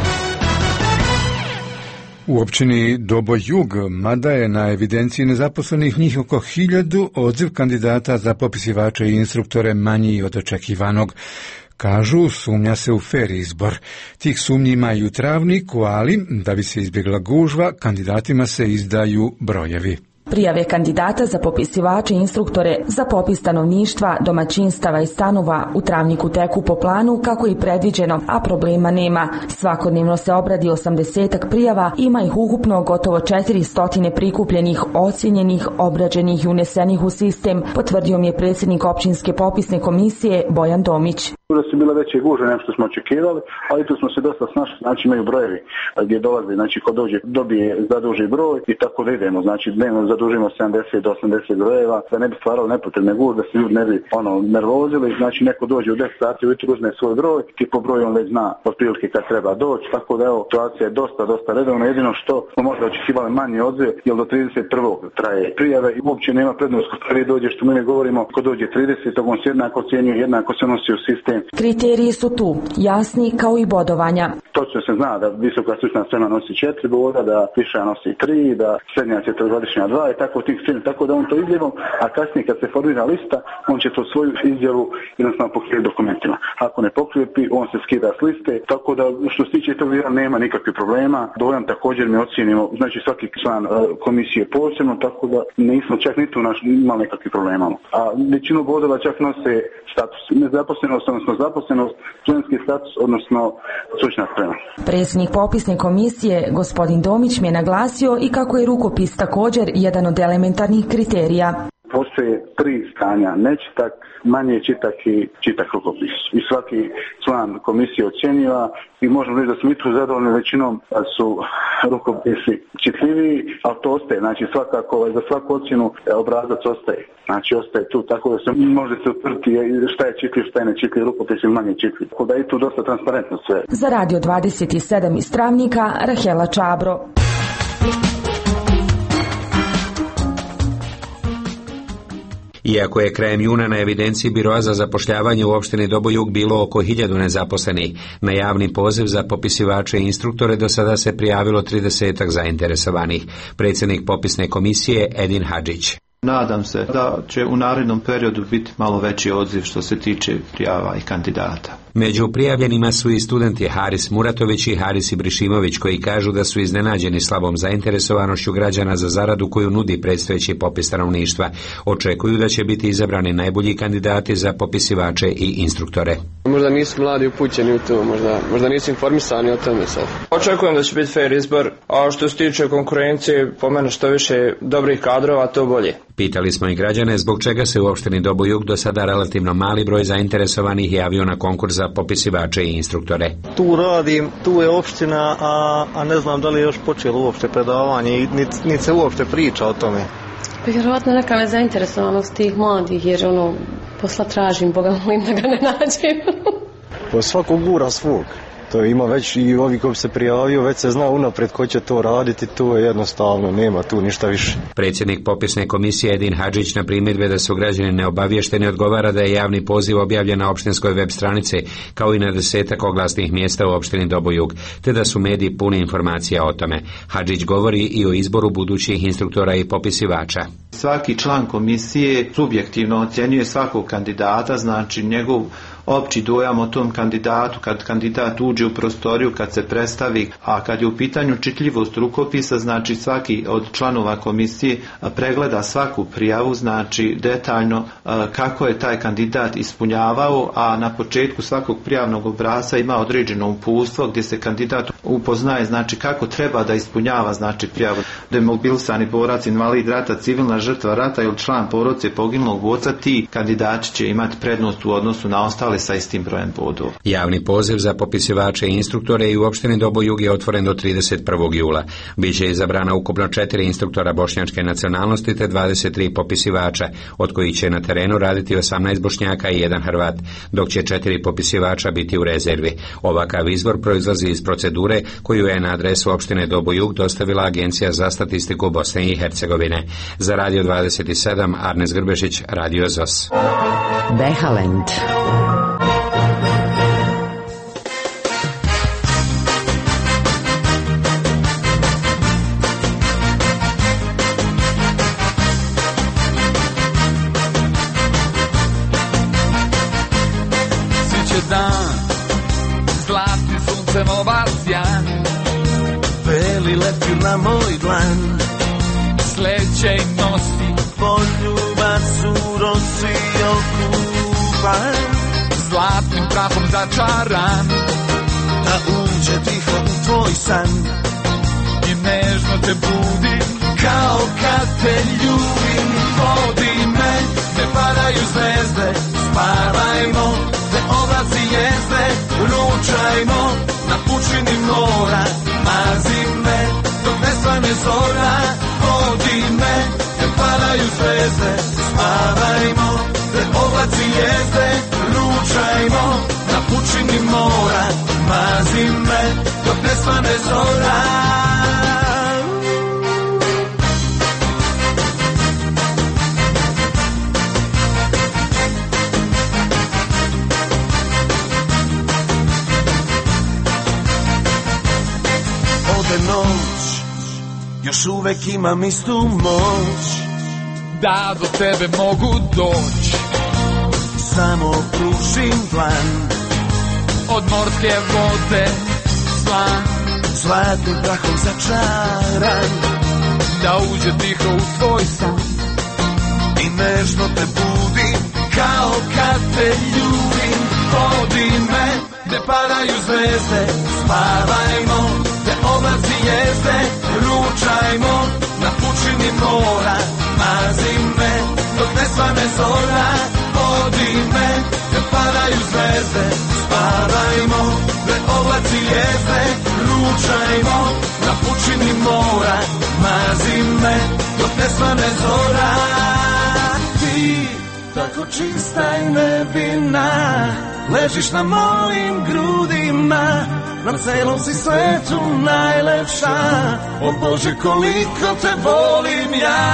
U općini Dobo Jug, mada je na evidenciji nezaposlenih njih oko hiljadu, odziv kandidata za popisivače i instruktore manji od očekivanog. Kažu, sumnja se u fer izbor. Tih sumnji ima i u Travniku, ali da bi se izbjegla gužva, kandidatima se izdaju brojevi. Prijave kandidata za popisivače i instruktore za popis stanovništva, domaćinstava i stanova u Travniku teku po planu kako je predviđeno, a problema nema. Svakodnevno se obradi osamdesetak prijava, ima ih ukupno gotovo četiristo prikupljenih, ocjenjenih, obrađenih i unesenih u sistem, potvrdio mi je predsjednik općinske popisne komisije Bojan Domić. Da su bile veće gužve nego što smo očekivali, ali tu smo se dosta snašli, znači imaju brojevi gdje dolaze, znači ko dođe dobije zaduži broj i tako da idemo, znači dnevno zadužimo sedamdeset do osamdeset brojeva, da ne bi stvarali nepotrebne gužve, da se ljudi ne bi ono nervozili, znači neko dođe u deset sati ujutro uzme svoj broj i po broju on već zna otprilike kad treba doći, tako da evo situacija je dosta, dosta redovna, jedino što smo možda očekivali manji odziv, jer do trideset prvog traje prijave i uopće nema prednost ko prvi dođe, što mi ne govorimo, ko dođe tridesetog on se jednako ocjenjuje, jednako se nosi u sistem. Kriteriji su tu, jasni kao i bodovanja. Točno se zna da visoka stručna sprema nosi četiri boda, da viša nosi tri, da srednja četvrtgodišnja dva i tako tih srednjih, tako da on to izjavom, a kasnije kad se formira lista, on će to svoju izjavu jednostavno pokriti dokumentima. Ako ne pokrijepi, on se skida s liste, tako da što se tiče tog dijela nema nikakvih problema. Dojam također mi ocjenimo, znači svaki član uh, komisije posebno, tako da nismo čak ni tu naš, imali nekakvih problema. A većinu bodova čak nose status nezaposlenost, odnosno zaposlenost, studentski status, odnosno stručna sprema. Predsjednik popisne komisije, gospodin Domić, mi je naglasio i kako je rukopis također jedan od elementarnih kriterija. Postoje tri stanja, nečitak, manje čitak i čitak rukopis. I svaki član komisije ocjenjiva i možemo reći da smo i tu zadovoljni većinom da su rukopisi čitljiviji, ali to ostaje. Znači svakako za svaku ocjenu obrazac ostaje. Znači ostaje tu, tako da se može se utvrditi šta je čitljiv, šta je nečitljiv rukopis ili manje čitljiv. Tako da je tu dosta transparentno sve. Za Radio dvadeset sedam iz Travnika, Rahela Čabro. Iako je krajem juna na evidenciji Biroa za zapošljavanje u opštini Dobo Jug bilo oko hiljadu nezaposlenih, na javni poziv za popisivače i instruktore do sada se prijavilo tridesetak zainteresovanih. Predsjednik popisne komisije Edin Hadžić. Nadam se da će u narednom periodu biti malo veći odziv što se tiče prijava i kandidata. Među prijavljenima su i studenti Haris Muratović i Haris Ibrišimović, koji kažu da su iznenađeni slabom zainteresovanošću građana za zaradu koju nudi predstojeći popis stanovništva. Očekuju da će biti izabrani najbolji kandidati za popisivače i instruktore. Možda nisu mladi upućeni u to, možda, možda nisu informisani o tome sad. Očekujem da će biti fair izbor, a što se tiče konkurencije, po mene što više dobrih kadrova, to bolje. Pitali smo i građane zbog čega se u opštini Dobo Jug do sada relativno mali broj zainteresovanih javio na konkurs za popisivače i instruktore. Tu radim, tu je opština, a, a ne znam da li je još počelo uopšte predavanje i niti ni se uopšte priča o tome. Vjerovatno neka nezainteresovanost tih mladih, jer ono, posla tražim, Boga molim da ga ne nađem. Pa svako gura svog. To ima već i ovi koji se prijavio, već se zna unapred ko će to raditi, to je jednostavno, nema tu ništa više. Predsjednik popisne komisije Edin Hadžić na primjedbe da su građani neobavješteni odgovara da je javni poziv objavljen na opštinskoj web stranici, kao i na desetak oglasnih mjesta u opštini Dobo Jug, te da su mediji puni informacija o tome. Hadžić govori i o izboru budućih instruktora i popisivača. Svaki član komisije subjektivno ocjenjuje svakog kandidata, znači njegov opći dojam o tom kandidatu, kad kandidat uđe u prostoriju, kad se predstavi, a kad je u pitanju čitljivost rukopisa, znači svaki od članova komisije pregleda svaku prijavu, znači detaljno kako je taj kandidat ispunjavao, a na početku svakog prijavnog obrasca ima određeno uputstvo gdje se kandidat upoznaje, znači kako treba da ispunjava, znači prijavu. Demobilisani borac, invalid rata, civilna žrtva rata ili član porodice poginulog borca, ti kandidati će imati prednost u odnosu na ostale sa istim brojem bodova. Javni poziv za popisivače i instruktore i u opštini Dobojug je otvoren do trideset prvog jula. Biće izabrana ukupno četiri instruktora bošnjačke nacionalnosti te dvadeset tri popisivača, od kojih će na terenu raditi osamnaest Bošnjaka i jedan Hrvat, dok će četiri popisivača biti u rezervi. Ovakav izbor proizlazi iz procedure koju je na adresu opštine Dobojug dostavila Agencija za statistiku Bosne i Hercegovine. Za Radio dvadeset sedam, Arnes Grbešić, Radio Z O S. Behalend. Dan, zlatni suncem obasjan, beli leti na moj dlan, sleće i nosi, poljubac u rosi okupan, zlatnim prahom začaran, da uđe tiho u tvoj san i nežno te budi, kao kad te ljubim. Vodi me, ne padaju zvezde, spavajmo, te oblaci jezde, ručajmo, na pučini mora, mazi me, dok ne svane zora. Vodi me, ne padaju zvezde, spavajmo, te oblaci jezde, ručajmo, na pučini mora, mazi me, dok ne svane zora. Noć, još uvek imam istu moć da do tebe mogu doć. Samo pružim dlan od morske vode slan, zlatnim prahom začaran, da uđe tiho u tvoj san i nežno te budim, kao kad te ljubim. Vodi me, ne padaju zvezde, spavajmo, te oblaci jezde, ručajmo, na pučini mora, mazi me, dok ne svane zora. Vodi me, ne padaju zvezde, spavajmo, te oblaci jezde, ručajmo, na pučini mora, mazi me, dok ne svane zora. Ti, tako čista i nevina, ležiš na mojim grudima, na celom si svetu najlepša. O Bože, koliko te volim ja.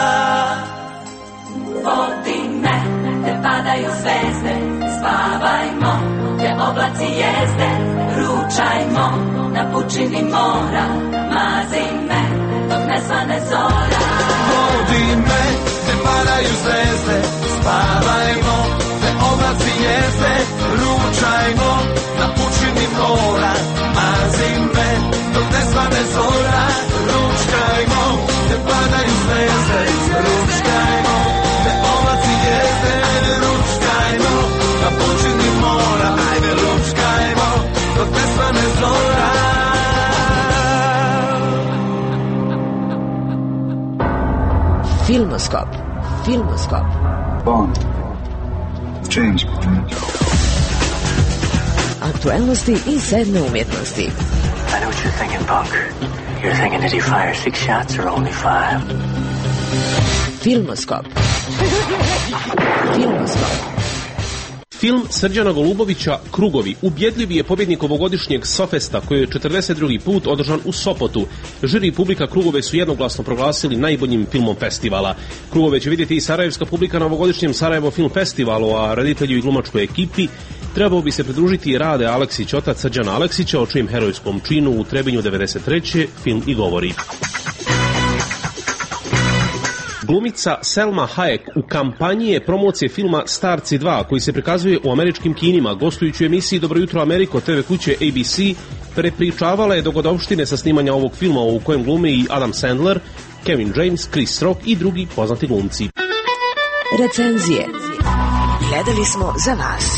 Vodi me, te padaju zvezde, spavajmo, te oblaci jezde, ručajmo, na pučini mora, mazi me, dok ne svane zora. Vodi me, te padaju zvezde, spavajmo, te oblaci jezde, ručajmo, na pučini mora, mazi me, dok ne svane zora. Ručkajmo, te padaju zvezde, ručkajmo, te oblaci jezde, ručkajmo, na pučini mora, ajde ručkajmo, dok ne svane zora. Filmoskop. Filmoskop. Bond. James Bond. Aktuelnosti i sedme umjetnosti. I know what you're thinking, punk. You're thinking, did he fire six shots or only five? Filmoskop. Filmoskop. Film Srđana Golubovića Krugovi ubjedljivi je pobjednik ovogodišnjeg Sofesta koji je četrdeset drugi put održan u Sopotu. Žiri i publika Krugove su jednoglasno proglasili najboljim filmom festivala. Krugove će vidjeti i sarajevska publika na ovogodišnjem Sarajevo Film Festivalu, a reditelju i glumačkoj ekipi trebao bi se pridružiti i Rade Aleksić, otac Srđana Aleksića, o čijem herojskom činu u Trebinju devedeset treće film i govori. Glumica Selma Hayek u kampanji je promocije filma Starci dva, koji se prikazuje u američkim kinima. Gostujući u emisiji Dobro jutro Ameriko te ve kuće A B C, prepričavala je dogodovštine sa snimanja ovog filma u kojem glume i Adam Sandler, Kevin James, Chris Rock i drugi poznati glumci. Recenzije. Gledali smo za vas.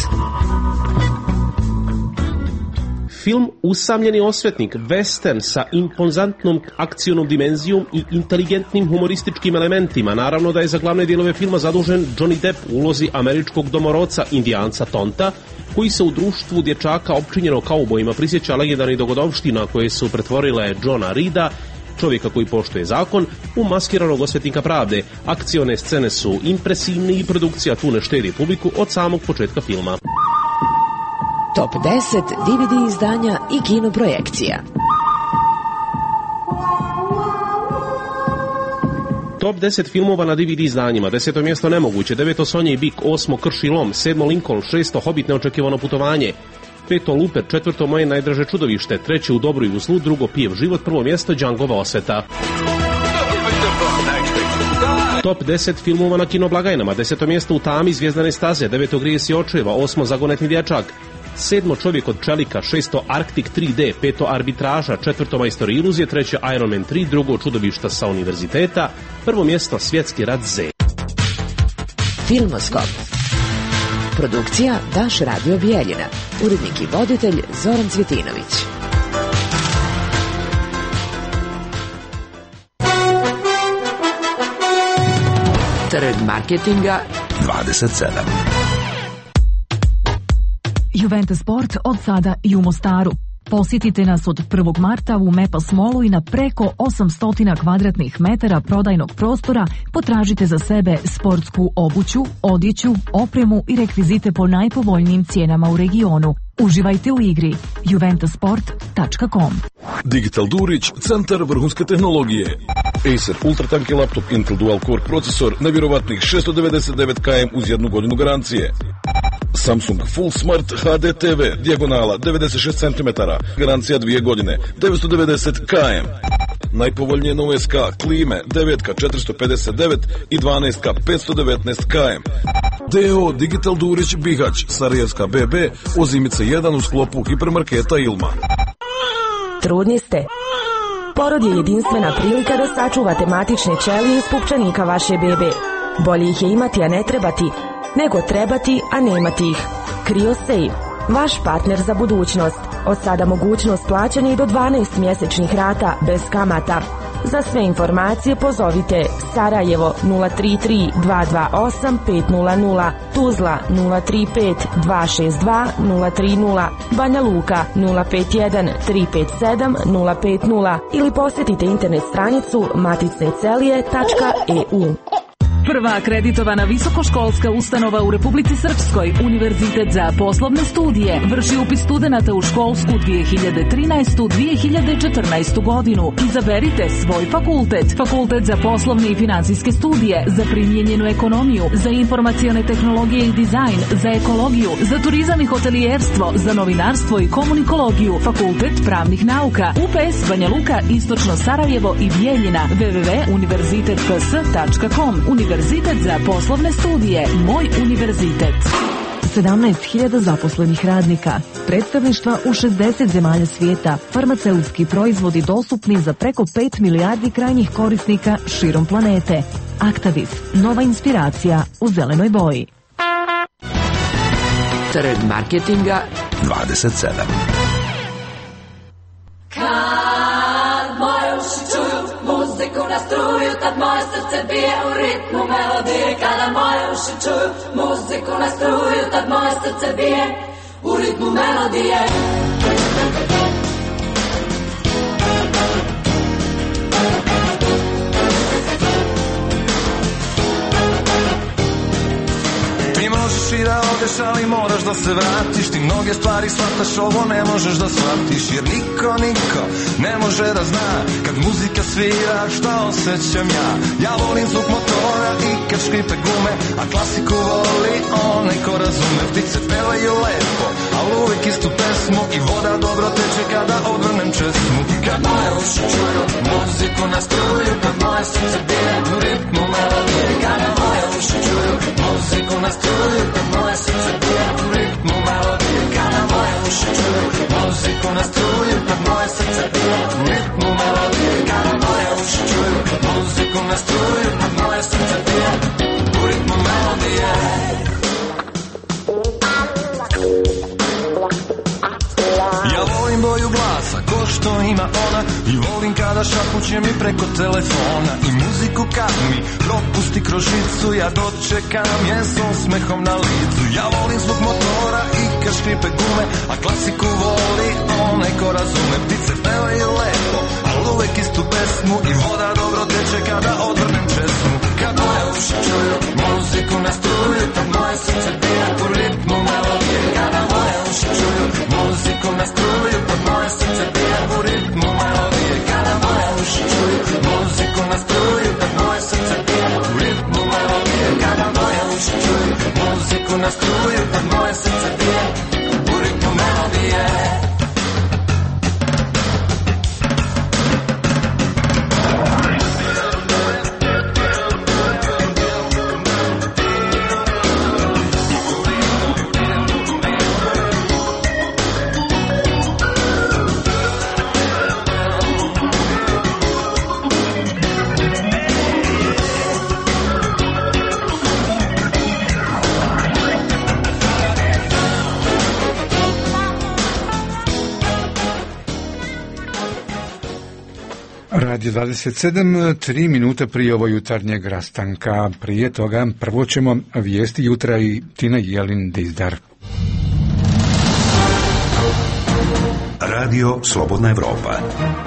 Film Usamljeni osvetnik, western sa impozantnom akcionom dimenzijom i inteligentnim humorističkim elementima. Naravno da je za glavne dijelove filma zadužen Johnny Depp u ulozi američkog domoroca indijanca Tonta, koji se u društvu dječaka opčinjeno kaubojima prisjeća legendarnih dogodovština koje su pretvorile Johna Reeda, čovjeka koji poštuje zakon, u maskiranog osvetnika pravde. Akcione scene su impresivne i produkcija tu ne štedi publiku od samog početka filma. Top deset D V D izdanja i kinoprojekcija. Top deset filmova na D V D izdanjima. Deseto mjesto Nemoguće, deveto Sonja i Bik, osmo Krš i lom, sedmo Lincoln, šesto Hobbit neočekivano putovanje, peto Luper, četvrto Moje najdraže čudovište, treće U dobru i u zlu, drugo Pijev život, prvo mjesto Džangova osveta. Top deset filmova na kinoblagajnama. Deseto mjesto U tami zvijezdane staze, deveto Grije si očeva, osmo Zagonetni dječak, sedmo Čovjek od čelika, šesto Arctic tri D, peto Arbitraža, četvrto Majstori iluzije, treće Iron Man tri, drugo Čudovišta sa univerziteta, prvo mjesto Svjetski rat Z. Filmoskop. Produkcija Daš Radio Bijeljina. Urednik i voditelj Zoran Cvjetinović. Trg marketinga dvadeset sedam. Juventus Sport od sada i u Mostaru. Posjetite nas od prvog marta u Mepas Mallu i na preko osamsto kvadratnih metara prodajnog prostora potražite za sebe sportsku obuću, odjeću, opremu i rekvizite po najpovoljnijim cijenama u regionu. Uživajte u igri. juventus sport tačka com. Digital Durić, centar vrhunske tehnologije. Acer ultratanki laptop Intel Dual Core procesor, nevjerovatnih šesto devedeset devet kilometara uz jednu godinu garancije. Samsung Full Smart H D T V, dijagonala devedeset šest centimetara, garancija dvije godine, devetsto devedeset kilometara. Najpovoljnije N O S K klime, devetka četiristo pedeset devet i dvanaestka petsto devetnaest kilometara. D O Digital Durić Bihać, Sarajevska B B, Ozimice jedan u sklopu hipermarketa Ilma. Trudni ste? Porod je jedinstvena prilika da sačuvate matične ćelije iz pupčanika vaše bebe. Bolje ih je imati, a ne trebati, nego trebati, a nemati ih. CryoSafe, vaš partner za budućnost. Od sada mogućnost plaćanja i do dvanaest mjesečnih rata bez kamata. Za sve informacije pozovite Sarajevo nula tri tri dva dva osam pet nula nula, Tuzla nula tri pet dva šest dva nula tri nula, Banja Luka nula pet jedan tri pet sedam nula pet nula ili posjetite internet stranicu maticnecelije tačka e u. Prva akreditovana visokoškolska ustanova u Republici Srpskoj, Univerzitet za poslovne studije, vrši upis studenata u školsku dvije hiljade trinaestu dvije hiljade četrnaestu godinu. Izaberite svoj fakultet. Fakultet za poslovne i finansijske studije, za primijenjenu ekonomiju, za informacione tehnologije i dizajn, za ekologiju, za turizam i hotelijerstvo, za novinarstvo i komunikologiju. Fakultet pravnih nauka, U P S Banja Luka, Istočno Sarajevo i Bijeljina. w w w tačka univerzitet p s tačka com. Univerzitet za poslovne studije. Moj univerzitet. sedamnaest hiljada zaposlenih radnika. Predstavništva u šezdeset zemalja svijeta. Farmaceutski proizvodi dostupni za preko pet milijardi krajnjih korisnika širom planete. Actavis. Nova inspiracija u zelenoj boji. Trg marketinga dvadeset sedam. Kad moje uši čuju muziku na struju, tad moje srce bije u ritmu melodije. Kada moje uši čuju muziku na struju, tad moje srce bije u ritmu melodije. Možeš i da odeš, ali moraš da se vratiš. Ti mnoge stvari shvataš, ovo ne možeš da shvatiš. Jer niko, niko ne može da zna kad muzika svira šta osjećam ja. Ja volim zvuk motora i kad škripe gume, a klasiku voli onaj ko razume. Ptice pevaju lepo, ali uvijek istu pesmu, i voda dobro teče kada odvrnem česmu. Kad moje uši čuju muziku na struju, kad moje srce bije u ritmu melodije. na struju kad moje srce bije u ritmu melodije. Kada moje uši čuju muziku na struju kad moje srce bije u ritmu melodije. Kada moje uši čuju muziku na struju kad moje srce bije u ritmu melodije. Ja volim boju glasa, ko što ima ona, i volim kada šapuće mi preko telefona, i muziku kad mi propusti kroz žicu, ja dočekam je s osmehom na licu. Ja volim zvuk motora i kad škripe gume, a klasiku voli onaj ko razume. Ptice pevaju lepo, al uvek istu pesmu, i voda dobro teče kada odvrnem česmu. Kad moje uši čuju muziku na struju, kad moje srce bije u ritmu melodije. Kada moje uši čuju muziku na struju, kad moje srce bije u ritmu melodije. Kada moje uši čuju muziku na struju, kad moje srce bije u ritmu melodije. Kada moje uši čuju muziku na struju, kad moje srce bije u ritmu melodije. Radio dvadeset sedam, tri minuta prije ovo jutarnjeg rastanka. Prije toga prvo ćemo vijesti jutra i Tina Jelin Dizdar. Radio Slobodna Evropa.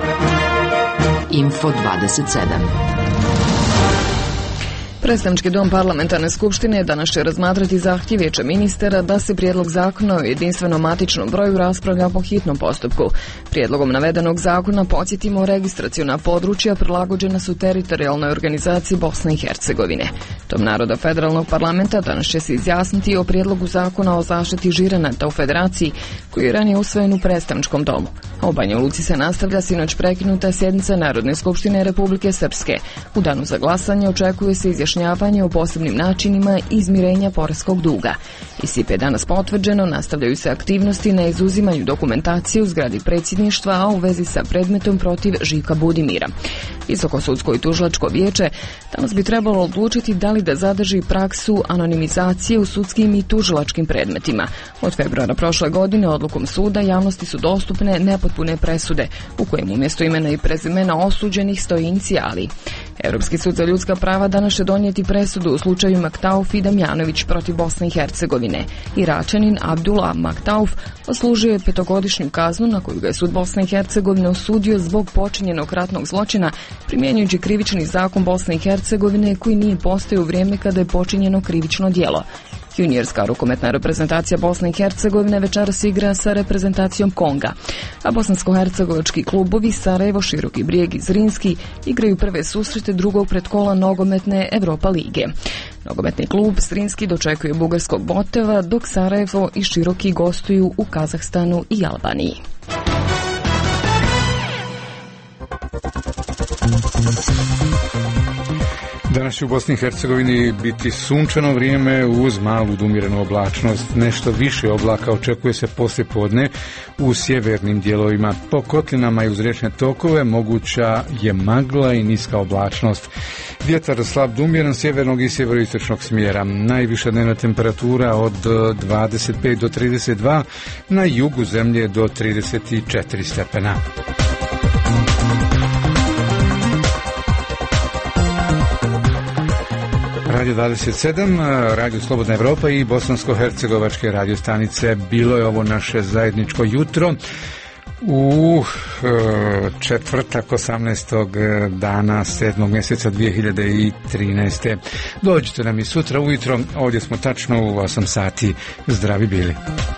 Info dvadeset sedam. Predstavnički dom parlamentarne skupštine danas će razmatrati zahtjev Vijeća ministara da se prijedlog zakona o jedinstvenom matičnom broju raspravlja po hitnom postupku. Prijedlogom navedenog zakona, podsjetimo, registraciona područja prilagođena su teritorijalnoj organizaciji Bosne i Hercegovine. Dom naroda federalnog parlamenta danas će se izjasniti o prijedlogu zakona o zaštiti žiranata u federaciji, koji je ranije usvojen u predstavničkom domu. A u Banja Luci se nastavlja sinoć prekinuta sjednica Narodne skupštine Republike Srpske. U danu za glasanje očekuje se izjašnjavanje o posebnim načinima izmirenja poreskog duga. I S I P je danas potvrđeno, nastavljaju se aktivnosti na izuzimanju dokumentacije u zgradi predsjedništva, a u vezi sa predmetom protiv Žika Budimira. Visokosudsko i tužilačko vijeće danas bi trebalo odlučiti da li da zadrži praksu anonimizacije u sudskim i tužilačkim predmetima. Od februara prošle godine odlukom suda javnosti su dostupne nepotpune presude, u kojem umjesto imena i prezimena osuđenih stoji inicijali. Europski sud za ljudska prava danas će donijeti presudu u slučaju Maktauf i Damjanović protiv Bosne i Hercegovine. Iračanin Abdullah Maktauf oslužio je petogodišnju kaznu na koju ga je sud Bosne i Hercegovine osudio zbog počinjenog ratnog zločina, primjenjujući krivični zakon Bosne i Hercegovine koji nije postojao u vrijeme kada je počinjeno krivično djelo. Juniorska rukometna reprezentacija Bosne i Hercegovine večeras igra sa reprezentacijom Konga, a bosansko-hercegovački klubovi Sarajevo, Široki Brijeg i Zrinski igraju prve susrete drugog predkola nogometne Europa lige. Nogometni klub Zrinski dočekuje bugarskog Boteva, dok Sarajevo i Široki gostuju u Kazahstanu i Albaniji. Danas će u Bosni i Hercegovini biti sunčano vrijeme uz malu umirenu oblačnost. Nešto više oblaka očekuje se poslije podne u sjevernim dijelovima. Po kotlinama i uz riječne tokove moguća je magla i niska oblačnost. Vjetar slab do umjeren sjevernog i sjeveroistočnog smjera. Najviša dnevna temperatura od dvadeset pet do trideset dva, na jugu zemlje do trideset četiri stepena. Radio dvadeset sedam, Radio Slobodna Evropa i bosansko-hercegovačke radio stanice. Bilo je ovo naše zajedničko jutro u četvrtak osamnaestog dana sedmog mjeseca dvije hiljade trinaeste. Dođite nam i sutra ujutro, ovdje smo tačno u osam sati. Zdravi bili.